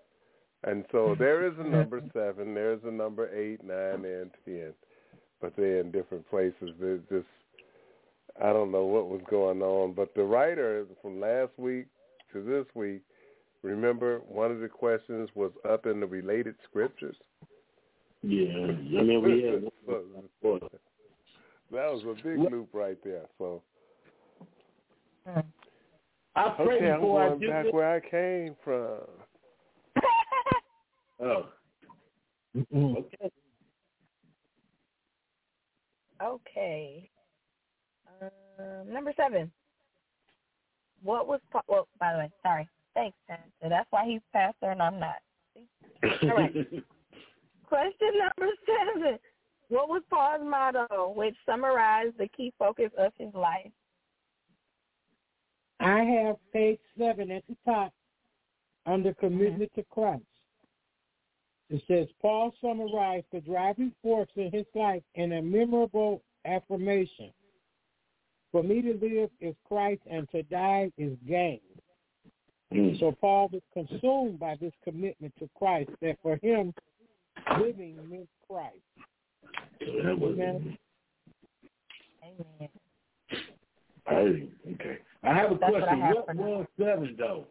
And so there is a number seven, there's a number eight, nine, and ten. But they're in different places. There's just, I don't know what was going on. But the writer from last week to this week, remember one of the questions was up in the related scriptures? Yeah, I mean, we had so, that was a big loop right there. So I pray okay, I'm before going I back this. where I came from. Oh. Okay. Okay. Um, number seven. What was, well, by the way, sorry. Thanks, Pastor. That's why he's pastor and I'm not. See? All right. Question number seven. What was Paul's motto, which summarized the key focus of his life? I have page seven at the top under commitment mm-hmm. to Christ. It says, Paul summarized the driving force in his life in a memorable affirmation. For me to live is Christ, and to die is gain. Mm. So Paul was consumed by this commitment to Christ, that for him, living meant Christ. Amen. Amen. Hey, okay. I have a That's question. What, what was seven, though?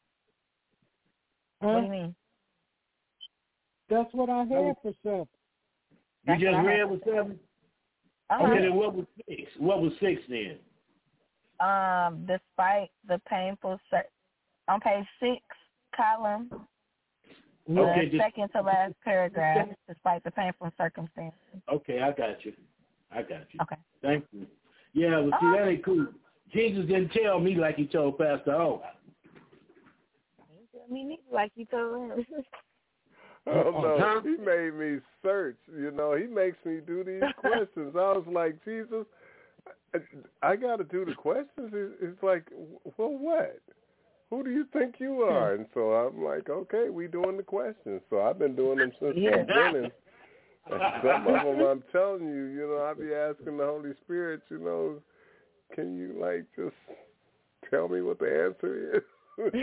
Huh? What do you mean? That's what I had for seven. You That's just read with seven? Uh-huh. Okay, then what was six? What was six then? Um, despite the painful, cir- on page six, column, okay, the just, second to last paragraph, despite the painful circumstances. Okay, I got you. I got you. Okay. Thank you. Yeah, well, see, uh-huh. that ain't cool. Jesus didn't tell me like he told Pastor O. He didn't tell me neither like he told him. Oh, no, he made me search. You know, he makes me do these questions. I was like, Jesus, I got to do the questions? It's like, well, what? Who do you think you are? And so I'm like, okay, we doing the questions. So I've been doing them since the beginning. Some of them, I'm telling you, you know, I be asking the Holy Spirit, you know, can you, like, just tell me what the answer is?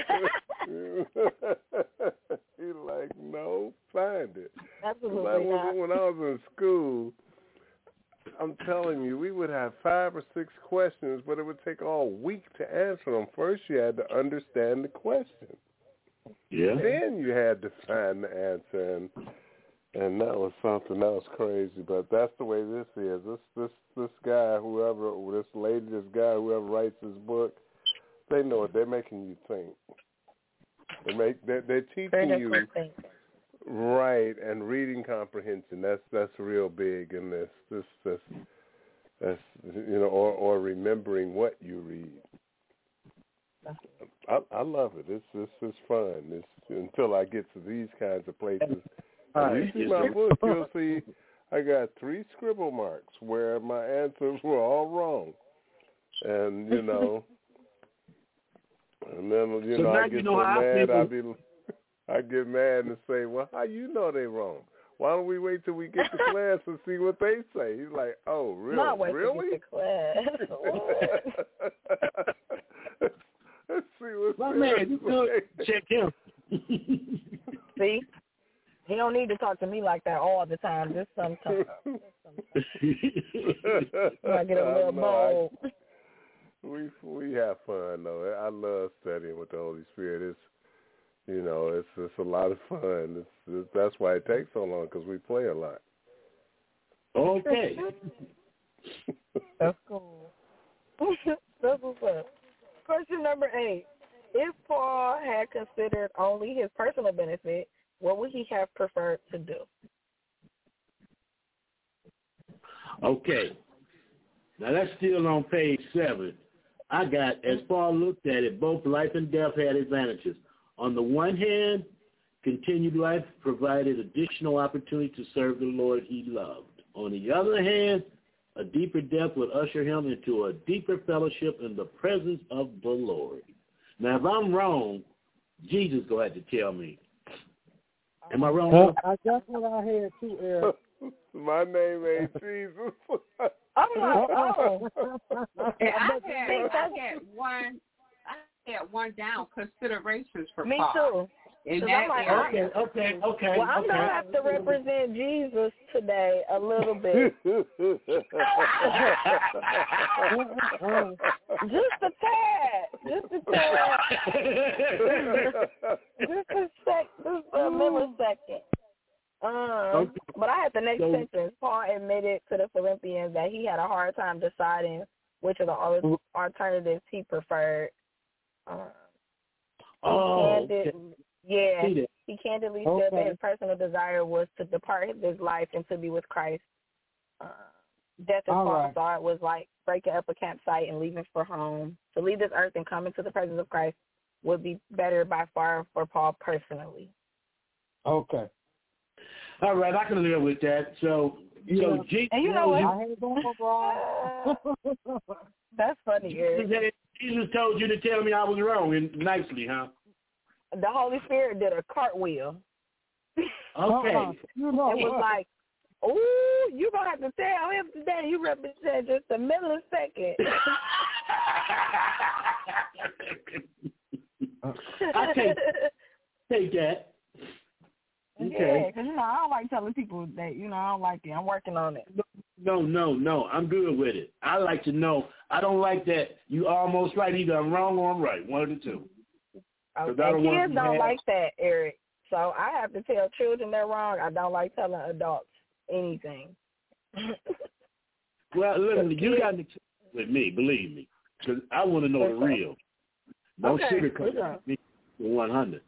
He's like, no, find it. Absolutely like when, not. when I was in school, I'm telling you, we would have five or six questions, but it would take all week to answer them. First, you had to understand the question. Yeah. Then you had to find the answer, and and that was something else crazy. But that's the way this is. This this this guy, whoever, this lady, this guy, whoever writes this book, they know it. They're making you think. They make they're, they're teaching you right, and reading comprehension. That's that's real big in this. This this that's you know, or or remembering what you read. I, I love it. It's it's it's fun. It's until I get to these kinds of places. When you see my book, you'll see I got three scribble marks where my answers were all wrong, and you know, and then you so know now I get you know so how mad. I I be, I get mad and say, "Well, how you know they wrong? Why don't we wait till we get to class and see what they say?" He's like, "Oh, really? Not wait really?" to get to class. Let's see what's My man, you good? Check him. See, he don't need to talk to me like that all the time. Just sometimes. Just sometimes. I get a little bold. I, we we have fun though. I love studying with the Holy Spirit. It's you know it's it's a lot of fun. It's, it's that's why it takes so long because we play a lot. Okay. That's cool. That's what's up. Question number eight. If Paul had considered only his personal benefit, what would he have preferred to do? Okay. Now that's still on page seven. I got, as Paul looked at it, both life and death had advantages. On the one hand, continued life provided additional opportunity to serve the Lord he loved. On the other hand, a deeper death would usher him into a deeper fellowship in the presence of the Lord. Now, if I'm wrong, Jesus going to have to tell me. Am I wrong? Uh, I, that's what I had too, Eric. My name ain't Jesus. I'm like, oh. And I had, I had one, I had one down considerations for Me Paul. too. In that that like, area. Okay, okay, okay. Well, I'm okay. going to have to represent Jesus today a little bit. Just a tad. Just a tad. just a sec. Just a millisecond. Um, Okay. But I had the next So- sentence. Paul admitted to the Philippians that he had a hard time deciding which of the al- alternatives he preferred. Um, Oh, he candid, okay. yeah, See that. he candidly Okay. said that his personal desire was to depart this life and to be with Christ. Uh, death as All Paul right. saw it was like breaking up a campsite and leaving for home. To leave this earth and come into the presence of Christ would be better by far for Paul personally. Okay. All right, I can live with that. So, Yeah. so Jesus, And you know what? I ain't going wrong. That's funny, Eric. Jesus, Jesus told you to tell me I was wrong, and nicely, huh? The Holy Spirit did a cartwheel. Okay. Uh-uh. You know It was what? like, ooh, you're going to have to tell him today you represent just a millisecond. I take, take that. Yeah, Okay. because, you know, I don't like telling people that, you know, I don't like it. I'm working on it. No, no, no. I'm good with it. I like to know. I don't like that you almost right. Either I'm wrong or I'm right. One of the two. Okay. I don't want Kids to don't have- like that, Eric. So I have to tell children they're wrong. I don't like telling adults anything. Well, listen, you got to with me, believe me, because I want to know the real. No Okay. sugarcoat Okay. me for one hundred.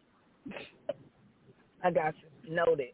I got you. Noted.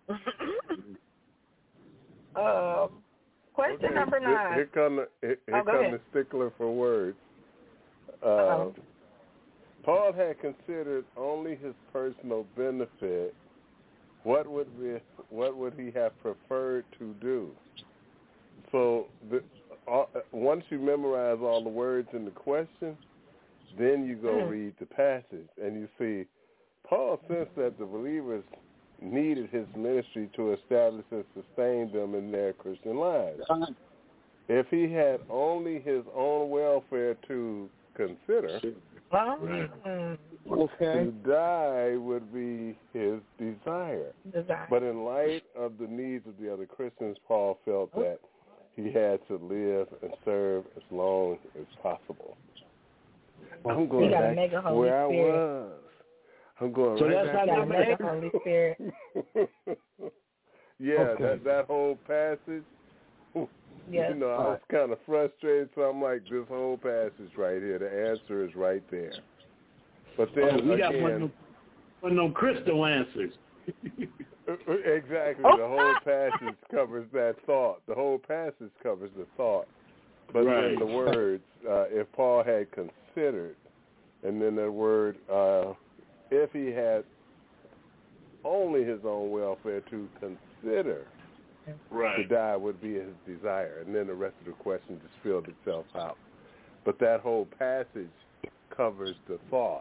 um, question Okay, number nine. Here, here come the here, here Oh, go come ahead. the stickler for words. Uh, Uh-oh. Paul had considered only his personal benefit. What would be, what would he have preferred to do? So the, uh, once you memorize all the words in the question, then you go Mm. read the passage, and you see Paul sensed that the believers needed his ministry to establish and sustain them in their Christian lives. If he had only his own welfare to consider, Right. Okay. to die would be his desire. Desire. But in light of the needs of the other Christians, Paul felt that he had to live and serve as long as possible. I'm going got a back mega Holy where Spirit. I was. I'm going So right that's back how got a you mega make Holy Spirit. yeah, Okay. that that whole passage. Yes. You know, I was kind of frustrated, so I'm like, this whole passage right here, the answer is right there. But then Oh, we got again, one of them, one of them crystal answers. exactly, Oh. the whole passage covers that thought. The whole passage covers the thought. But Right. then the words, uh, if Paul had considered, and then the word, uh, if he had only his own welfare to consider, right. to die would be his desire. And then the rest of the question just filled itself out. But that whole passage covers the thought.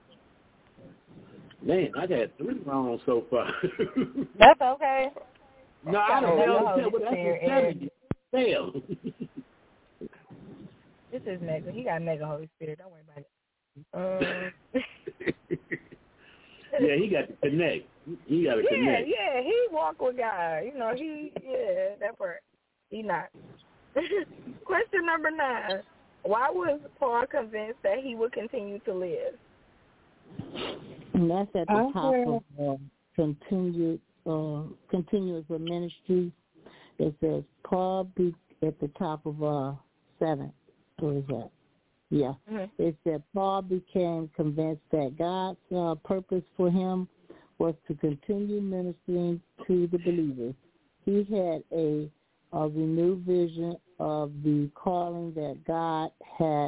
Man, I got three wrong so far. That's okay. No, I don't know what that's fail. This is mega. He got mega Holy Spirit. Don't worry about it. Um, yeah, he got to connect. He got to yeah, connect. Yeah, he walk with God. You know, he, yeah, that part. He not. Question number nine. Why was Paul convinced that he would continue to live? And that's at the top of uh, continued, uh, continuous ministry. It says Paul be at the top of uh, seven. What is that? Yeah. Mm-hmm. It said Paul became convinced that God's uh, purpose for him was to continue ministering to the believers. He had a, a renewed vision of the calling that God had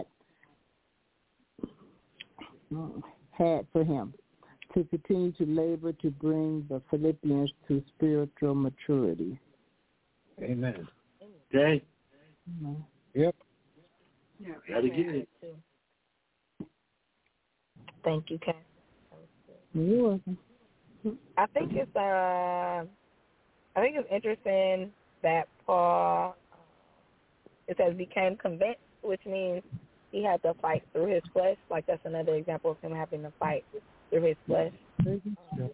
had for him to continue to labor to bring the Philippians to spiritual maturity. Amen. Okay. Mm-hmm. Yep. Yeah, gotta get it. Thank you, Ken. You're welcome. I think it's uh, I think it's interesting that Paul, uh, it says became convinced, which means he had to fight through his flesh. Like that's another example of him having to fight through his flesh. Um,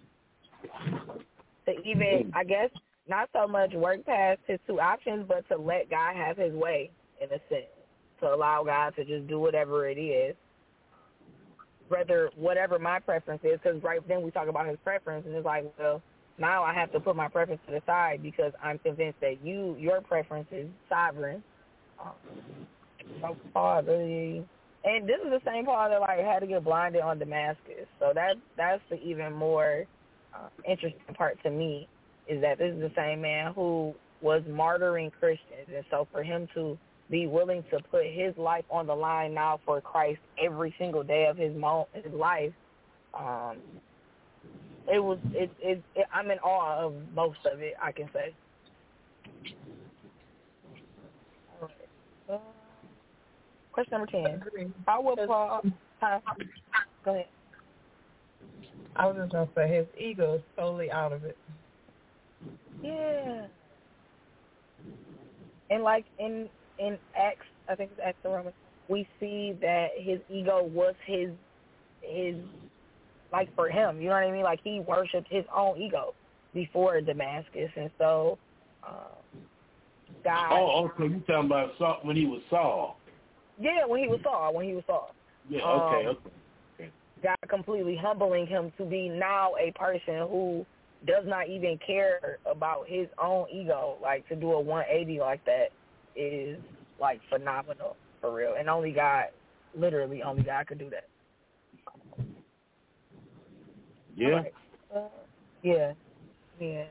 to even, I guess, not so much work past his two options, but to let God have his way in a sense. To allow God to just do whatever it is, whether whatever my preference is, because right then we talk about his preference, and it's like, well, now I have to put my preference to the side because I'm convinced that you, your preference is sovereign. Um, so Paul really, and this is the same Paul that like had to get blinded on Damascus. So that that's the even more uh, interesting part to me is that this is the same man who was martyring Christians, and so for him to be willing to put his life on the line now for Christ every single day of his mo- his life. Um, it was it, it it I'm in awe of most of it, I can say. All right. Uh, question number ten. How would Paul? Huh? Go ahead. I was just gonna say his ego is totally out of it. Yeah. And like in in Acts, I think it's Acts of Romans, we see that his ego was his his like for him. You know what I mean? Like he worshipped his own ego before Damascus, and so uh, God. Oh, okay. You talking about Saul, when he was Saul? Yeah, when he was Saul. When he was Saul. Yeah. Okay. Um, okay. okay. God completely humbling him to be now a person who does not even care about his own ego. Like to do a one eighty like that is like phenomenal for real, and only God, literally only God could do that. Yeah. Right. Uh, yeah. Yeah.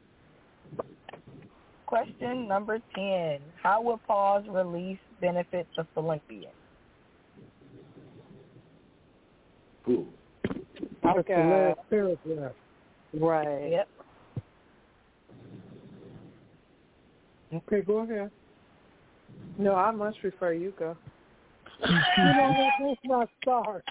Question number ten. How will Paul's release benefit the Philippians? Cool. Okay. Paragraph. Right. Yep. Okay, go ahead. No, I much prefer you go. You know what? Let's not start.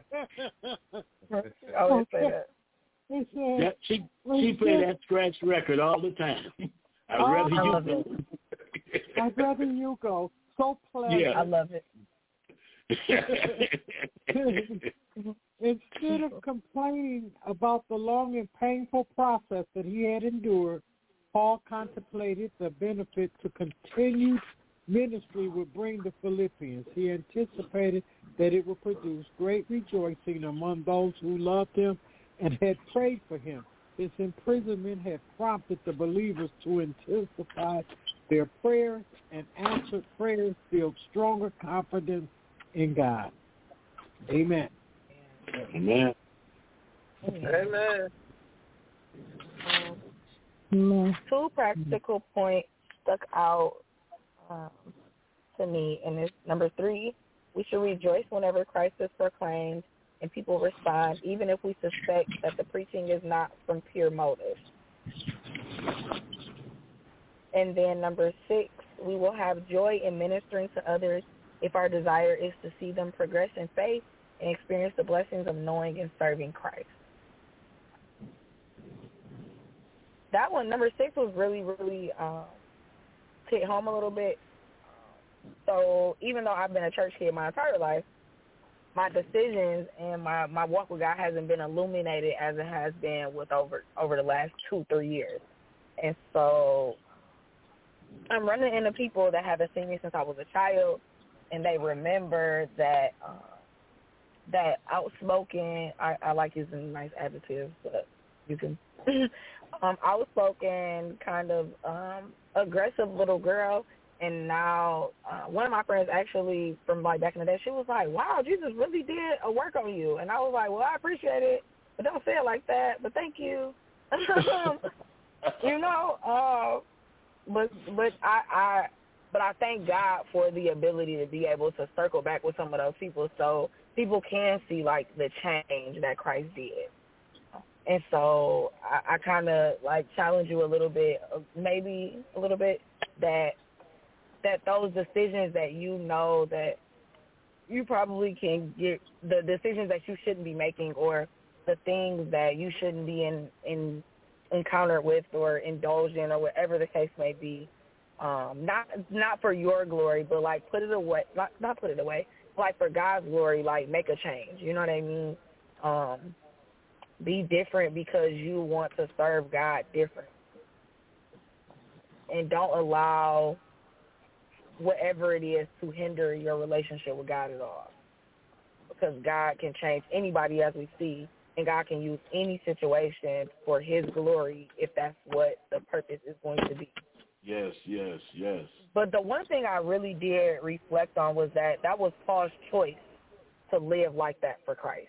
I always say that. It's, uh, Yeah, she she play that scratch record all the time. I'd Oh, rather I you love go. it. I'd rather you go. So pleasant. Yeah. I love it. Instead of complaining about the long and painful process that he had endured, Paul contemplated the benefit to continued ministry would bring the Philippians. He anticipated that it would produce great rejoicing among those who loved him and had prayed for him. His imprisonment had prompted the believers to intensify their prayers, and answered prayers build stronger confidence in God. Amen. Amen. Amen. Um, Amen. two practical points stuck out um, to me, and it's number three, we should rejoice whenever Christ is proclaimed and people respond, even if we suspect that the preaching is not from pure motives. And then number six, we will have joy in ministering to others if our desire is to see them progress in faith and experience the blessings of knowing and serving Christ. That one, number six, was really, really um, hit home a little bit. So even though I've been a church kid my entire life, my decisions and my, my walk with God hasn't been illuminated as it has been with over over the last two, three years. And so I'm running into people that haven't seen me since I was a child, and they remember that uh, that outspoken, I, I like using nice adjectives, but you can, um, outspoken, kind of um, aggressive little girl. And now uh, one of my friends actually from like back in the day, she was like, wow, Jesus really did a work on you. And I was like, well, I appreciate it, but don't say it like that, but thank you. you know, uh, but but I, I but I thank God for the ability to be able to circle back with some of those people so people can see like the change that Christ did. And so I, I kind of like challenge you a little bit, maybe a little bit, that that those decisions that you know that you probably can get, the decisions that you shouldn't be making or the things that you shouldn't be in, in encountered with or indulged in or whatever the case may be, um, not not for your glory, but like put it away, not, not put it away, like for God's glory, like make a change. You know what I mean? Um, be different because you want to serve God different. And don't allow whatever it is to hinder your relationship with God at all. Because God can change anybody, as we see, and God can use any situation for his glory if that's what the purpose is going to be. Yes, yes, yes. But the one thing I really did reflect on was that that was Paul's choice to live like that for Christ.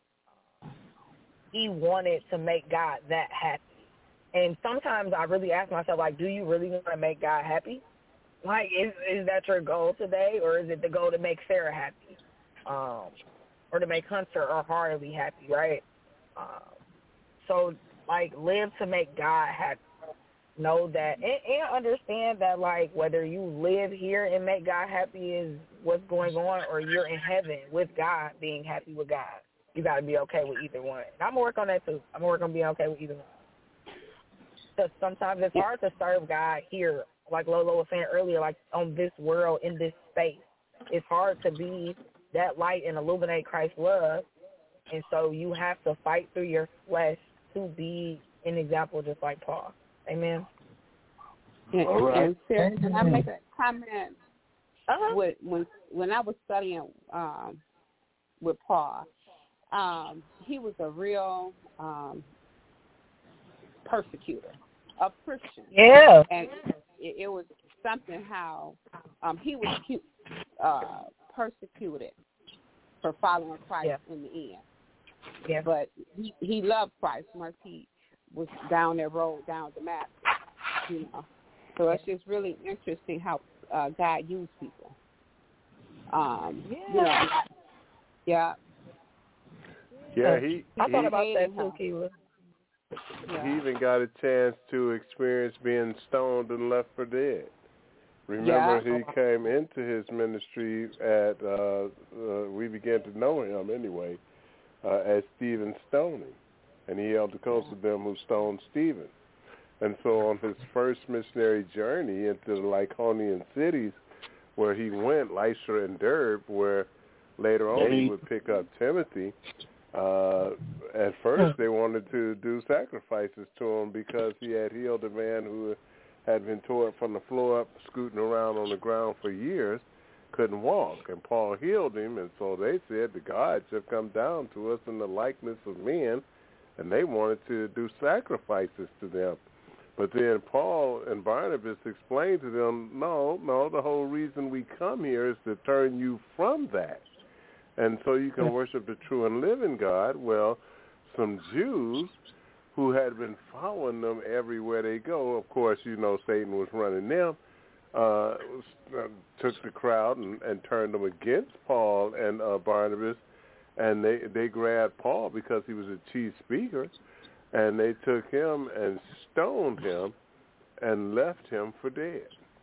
He wanted to make God that happy. And sometimes I really ask myself, like, do you really want to make God happy? Like, is is that your goal today, or is it the goal to make Sarah happy, um, or to make Hunter or Harley happy, right? Um, so, like, live to make God happy. Know that, and, and understand that, like, whether you live here and make God happy is what's going on, or you're in heaven with God being happy with God. You got to be okay with either one. And I'm going to work on that, too. I'm going to work on being okay with either one. Because sometimes it's hard to serve God here, like Lolo was saying earlier, like on this world, in this space. It's hard to be that light and illuminate Christ's love. And so you have to fight through your flesh to be an example just like Paul. Amen. And, All right. and Sarah, can I make a comment? Uh-huh. With, when, when I was studying um, with Paul, um, he was a real um, persecutor of Christians. Yeah. And it, it was something how um, he was uh, persecuted for following Christ yeah. in the end. Yeah. But he, he loved Christ once he was down that road, down Damascus, you know. So it's just really interesting how uh, God used people. Um, yeah. You know, yeah. Yeah, he. I he, thought about that too, Keila. Yeah. He even got a chance to experience being stoned and left for dead. Remember, yeah. he came into his ministry at, uh, uh, we began to know him anyway, uh, as Stephen stoning. And he held the coast of them who stoned Stephen. And so on his first missionary journey into the Lycaonian cities, where he went, Lystra and Derbe, where later on he would pick up Timothy, uh, at first they wanted to do sacrifices to him because he had healed a man who had been tore from the floor up, scooting around on the ground for years, couldn't walk. And Paul healed him, and so they said the gods have come down to us in the likeness of men, and they wanted to do sacrifices to them. But then Paul and Barnabas explained to them, no, no, the whole reason we come here is to turn you from that. And so you can worship the true and living God. Well, some Jews who had been following them everywhere they go, of course, you know, Satan was running them, uh, took the crowd and, and turned them against Paul and uh, Barnabas, and they, they grabbed Paul because he was a chief speaker, and they took him and stoned him, and left him for dead.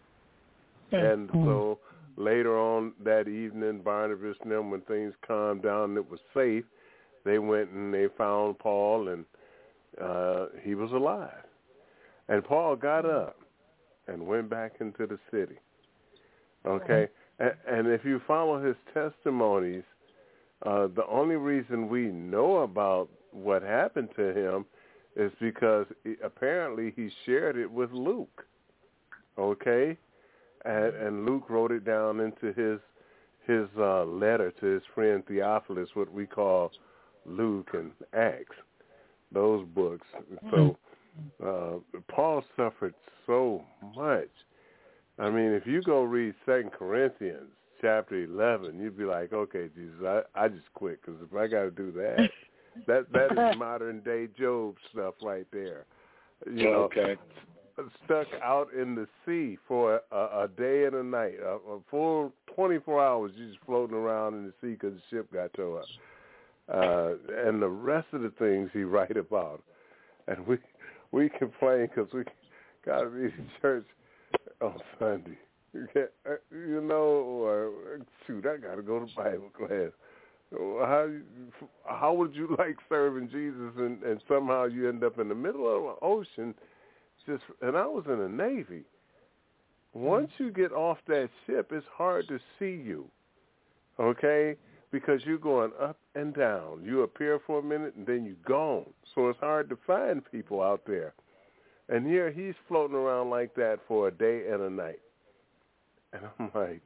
And so later on that evening, Barnabas and them, when things calmed down and it was safe, they went and they found Paul, and uh, he was alive. And Paul got up and went back into the city. Okay? And, and if you follow his testimonies, uh, the only reason we know about what happened to him is because he, apparently he shared it with Luke. Okay? And, and Luke wrote it down into his his uh, letter to his friend Theophilus, what we call Luke and Acts, those books. So uh, Paul suffered so much. I mean, if you go read Second Corinthians chapter eleven, you'd be like, okay, Jesus, I, I just quit, because if I got to do that, that that is modern day Job stuff right there. You know, okay. Stuck out in the sea for a, a day and a night, a, a full twenty-four hours, you just floating around in the sea because the ship got towed up. Uh, and the rest of the things he write about. And we we complain because we got to be in church on Sunday. You know, or, shoot, I got to go to Bible class. How how would you like serving Jesus and, and somehow you end up in the middle of an ocean? Just, and I was in the Navy. Once you get off that ship, it's hard to see you, okay? Because you're going up and down. You appear for a minute, and then you're gone. So it's hard to find people out there. And here he's floating around like that for a day and a night. And I'm like,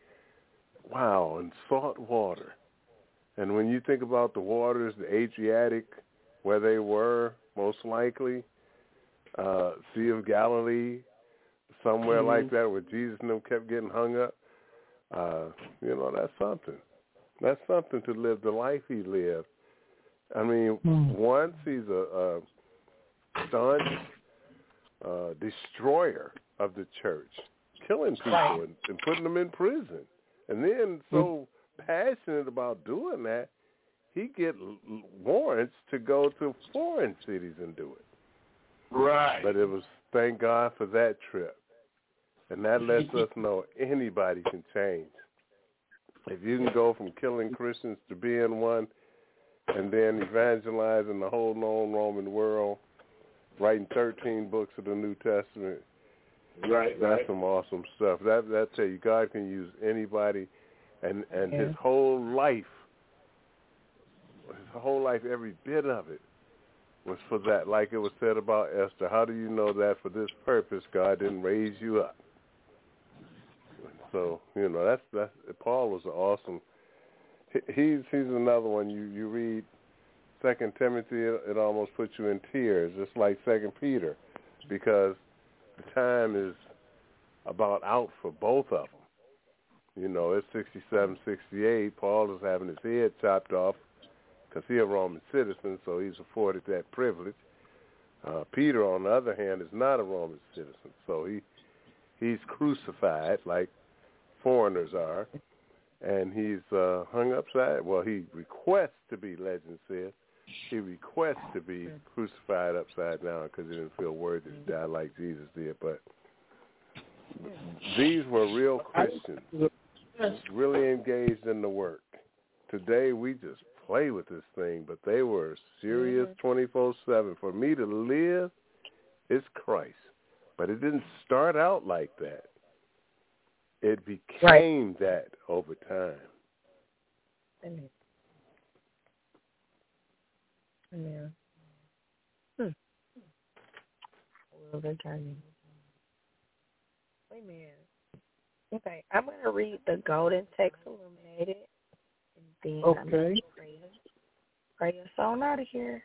wow, and salt water. And when you think about the waters, the Adriatic, where they were, most likely, Uh, Sea of Galilee, somewhere mm-hmm. like that where Jesus and them kept getting hung up. Uh, you know, that's something. That's something to live the life he lived. I mean, mm-hmm. once he's a, a staunch uh, destroyer of the church, killing people right. and, and putting them in prison. And then so mm-hmm. passionate about doing that, he get warrants to go to foreign cities and do it. Right. But it was, thank God for that trip. And that lets us know anybody can change. If you can go from killing Christians to being one and then evangelizing the whole known Roman world, writing thirteen books of the New Testament, right, that's right. some awesome stuff. That that tell you, God can use anybody, and, and yeah. his whole life, his whole life, every bit of it, was for that. Like it was said about Esther, how do you know that for this purpose God didn't raise you up? So, you know, that's that's Paul was awesome. He's he's another one. You you read Second Timothy, it, it almost puts you in tears, just like Second Peter, because the time is about out for both of them. You know, it's sixty-seven, sixty-eight. Paul is having his head chopped off because he's a Roman citizen, so he's afforded that privilege. Uh, Peter, on the other hand, is not a Roman citizen, so he he's crucified like foreigners are, and he's uh, hung upside. Well, he requests to be, legend says, he requests to be crucified upside down because he didn't feel worthy to die like Jesus did. But these were real Christians, really engaged in the work. Today we just play with this thing, but they were serious twenty-four seven. For me to live is Christ. But it didn't start out like that. It became right. that over time. Amen. Amen. Hmm. Well, they're turning. Amen. Okay, I'm going to read the Golden Text Illuminated. And then okay. I'm going to pray, pray us on out of here.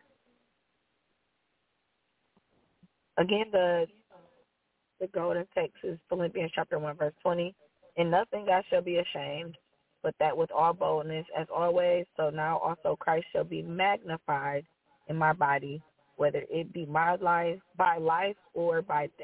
Again, the the Golden Text is Philippians chapter one, verse twenty. In nothing I shall be ashamed, but that with all boldness, as always, so now also Christ shall be magnified in my body, whether it be my life, by life or by death.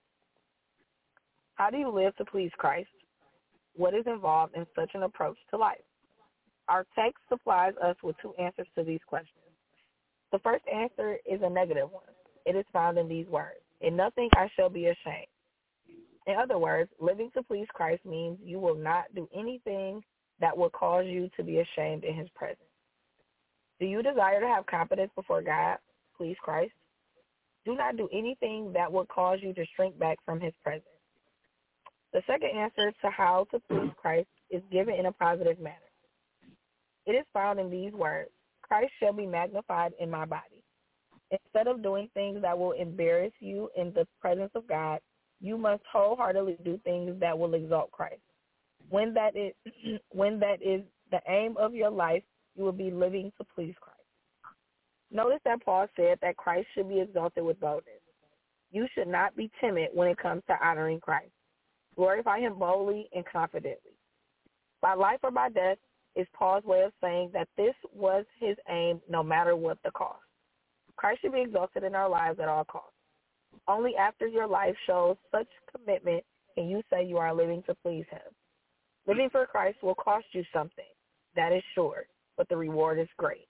How do you live to please Christ? What is involved in such an approach to life? Our text supplies us with two answers to these questions. The first answer is a negative one. It is found in these words. In nothing I shall be ashamed. In other words, living to please Christ means you will not do anything that will cause you to be ashamed in his presence. Do you desire to have confidence before God? Please Christ. Do not do anything that will cause you to shrink back from his presence. The second answer to how to please Christ is given in a positive manner. It is found in these words: Christ shall be magnified in my body. Instead of doing things that will embarrass you in the presence of God, you must wholeheartedly do things that will exalt Christ. When that is, when that is the aim of your life, you will be living to please Christ. Notice that Paul said that Christ should be exalted with boldness. You should not be timid when it comes to honoring Christ. Glorify him boldly and confidently. By life or by death is Paul's way of saying that this was his aim no matter what the cost. Christ should be exalted in our lives at all costs. Only after your life shows such commitment can you say you are living to please him. Living for Christ will cost you something, that is sure, but the reward is great.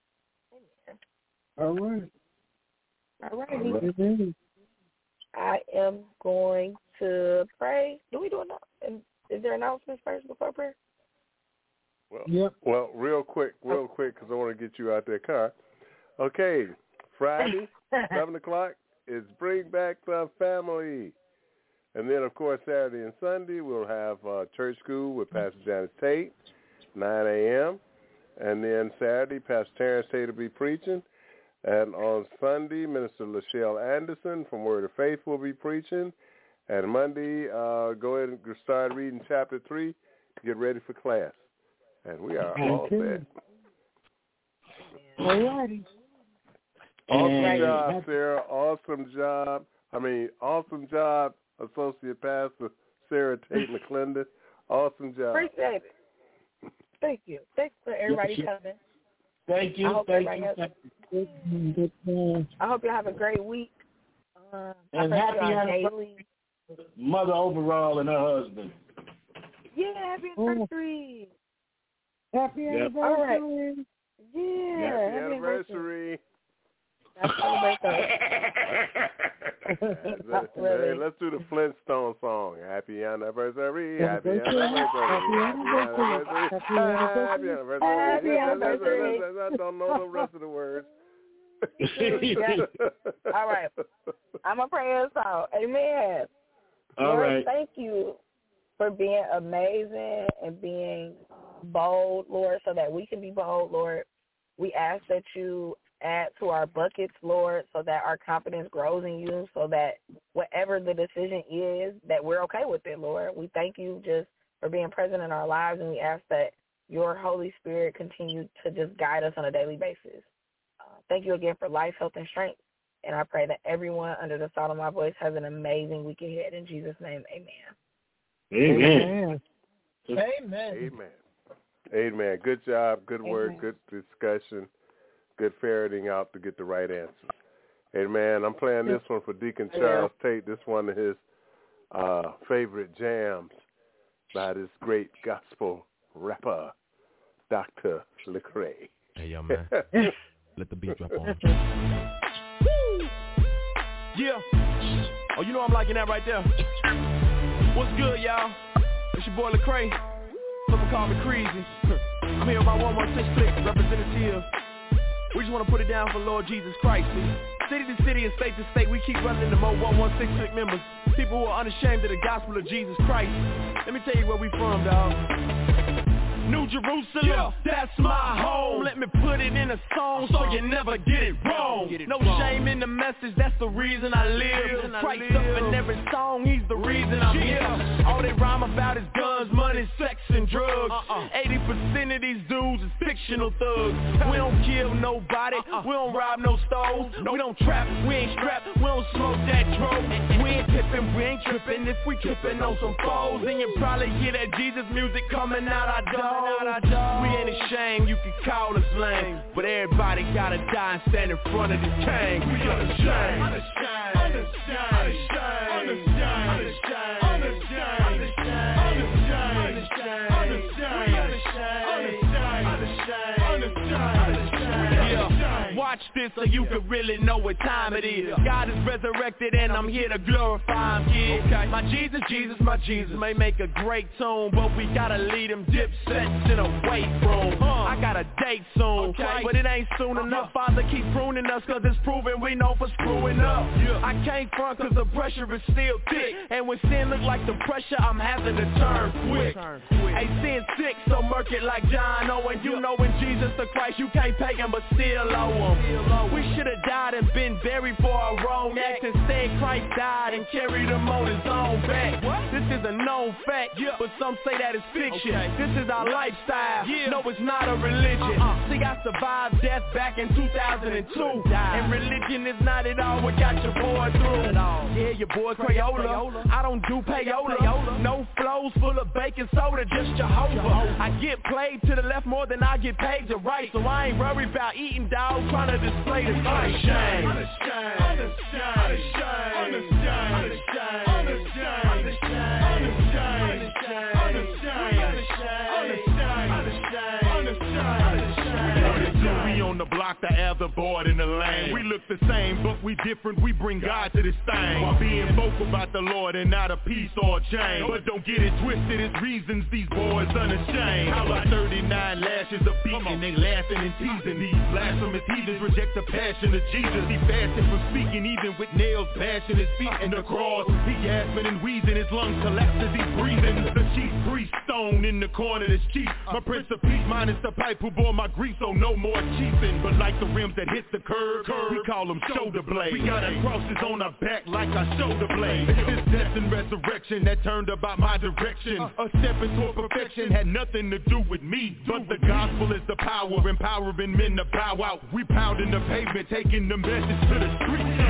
All right. All righty. I am going to pray. Do we do enough? Is there announcements first before prayer? Well, yep. well, real quick, real quick, because I want to get you out there, car. Okay, Friday, seven o'clock, is Bring Back the Family. And then, of course, Saturday and Sunday, we'll have uh, church school with Pastor Janice Tate, nine a.m. And then Saturday, Pastor Terrence Tate will be preaching. And on Sunday, Minister Lachelle Anderson from Word of Faith will be preaching. And Monday, uh, go ahead and start reading chapter three to get ready for class. And we are all set. All righty. Awesome and job, Sarah. Awesome job. I mean, awesome job, Associate Pastor Sarah Tate McClendon. Awesome job. Appreciate it. Thank you. Thanks for everybody coming. Thank you. Thank you. Has, I hope you have a great week. Uh, and happy anniversary, Mother Overall and her husband. Yeah, happy anniversary. Oh. Happy yep. anniversary. All right. Yeah. Happy, happy anniversary. anniversary. Happy really. Hey, let's do the Flintstone song. Happy anniversary. Happy anniversary. Happy anniversary. Happy anniversary. Happy anniversary. I don't know the rest of the words. Yeah. All right. I'm going to pray us out. Amen. All Lord, right. Thank you for being amazing and being bold, Lord, so that we can be bold, Lord. We ask that you add to our buckets, Lord, so that our confidence grows in you, so that whatever the decision is, that we're okay with it, Lord. We thank you just for being present in our lives, and we ask that your Holy Spirit continue to just guide us on a daily basis. Uh, thank you again for life, health, and strength, and I pray that everyone under the sound of my voice has an amazing week ahead. In Jesus' name, amen. Amen. Amen. Amen. Amen. Good job. Good work. Amen. Good discussion. Good ferreting out to get the right answer. Amen. I'm playing this one for Deacon Charles Tate. This one of his uh, favorite jams by this great gospel rapper, Doctor Lecrae. Hey, yo, man. Let the beat drop on. Yeah. Oh, you know I'm liking that right there. What's good, y'all? It's your boy Lecrae. Someone call me Crazy. I'm here with my one one six click representative. We just want to put it down for Lord Jesus Christ. See, city to city and state to state, we keep running into more one one six click members. People who are unashamed of the gospel of Jesus Christ. Let me tell you where we from, dog. New Jerusalem, yeah. That's my home. Let me put it in a song so you never get it wrong. Get it no wrong. Shame in the message, that's the reason I live. Christ I live. Up in every song, he's the reason I'm yeah. here. All they rhyme about is guns, money, sex, and drugs. Uh-uh. eighty percent of these dudes is fictional thugs. We don't kill nobody, uh-uh. we don't rob no stores. No. We don't trap, we ain't strapped, we don't smoke that drug. We ain't tipping, we ain't tripping. If we tripping on some foes, then you probably hear that Jesus music coming out our door. We ain't ashamed, you can call us lame, but everybody gotta die and stand in front of this king. We unashamed, unashamed, unashamed, unashamed, unashamed, unashamed, unashamed, unashamed, unashamed, unashamed. Yeah, watch watch this so you can really know what time it is. God is resurrected and I'm here to glorify him, kid. Okay. My Jesus, Jesus, my Jesus may make a great tune, but we gotta lead them dip sets in a weight room. I got a date soon, okay. But it ain't soon enough. Father, keep pruning us cause it's proven we know for screwing up. I can't front cause the pressure is still thick, and when sin look like the pressure, I'm having to turn quick. Hey, sin sick, so murk it like John Owen. You know in Jesus the Christ, you can't pay him but still owe him. We should've died and been buried for our wrong act. Instead, Christ died and carried him on his own back. This is a known fact, but some say that it's fiction. This is our lifestyle, no it's not a religion. See, I survived death back in two thousand two, and religion is not at all what got your boy through. Yeah, your boy Crayola, I don't do payola. No flows full of baking soda, just Jehovah. I get played to the left more than I get paid to right, so I ain't worried about eating dog trying to display the fight. Shame. Understand, understand, understand, understand, understand, understand, understand, understand, understand, understand, understand, understand, understand. We on the block, the other board in the lane. We look the same, but we different. We bring God to this thing while being vocal about the Lord and not a piece or a chain. But don't get it twisted, it's reasons these boys unashamed. How about thirty-nine lashes of beating? They laughing and teasing. These blasphemous heathens reject the passion of Jesus. He fasted from speaking, even with nails bashing his feet in the cross. He gasping and wheezing, his lungs collapse as he's breathing. The chief priest stone in the corner that's cheap. My Prince of Peace minus the pipe who bore my grief, so no more cheaping. But like the rims that hit the curb, we call them shoulder blades. We got our crosses on our back like our shoulder blades. It's this death and resurrection that turned about my direction. A step into perfection had nothing to do with me, but the gospel is the power, empowering men to bow out. We pounding the pavement, taking the message to the streets.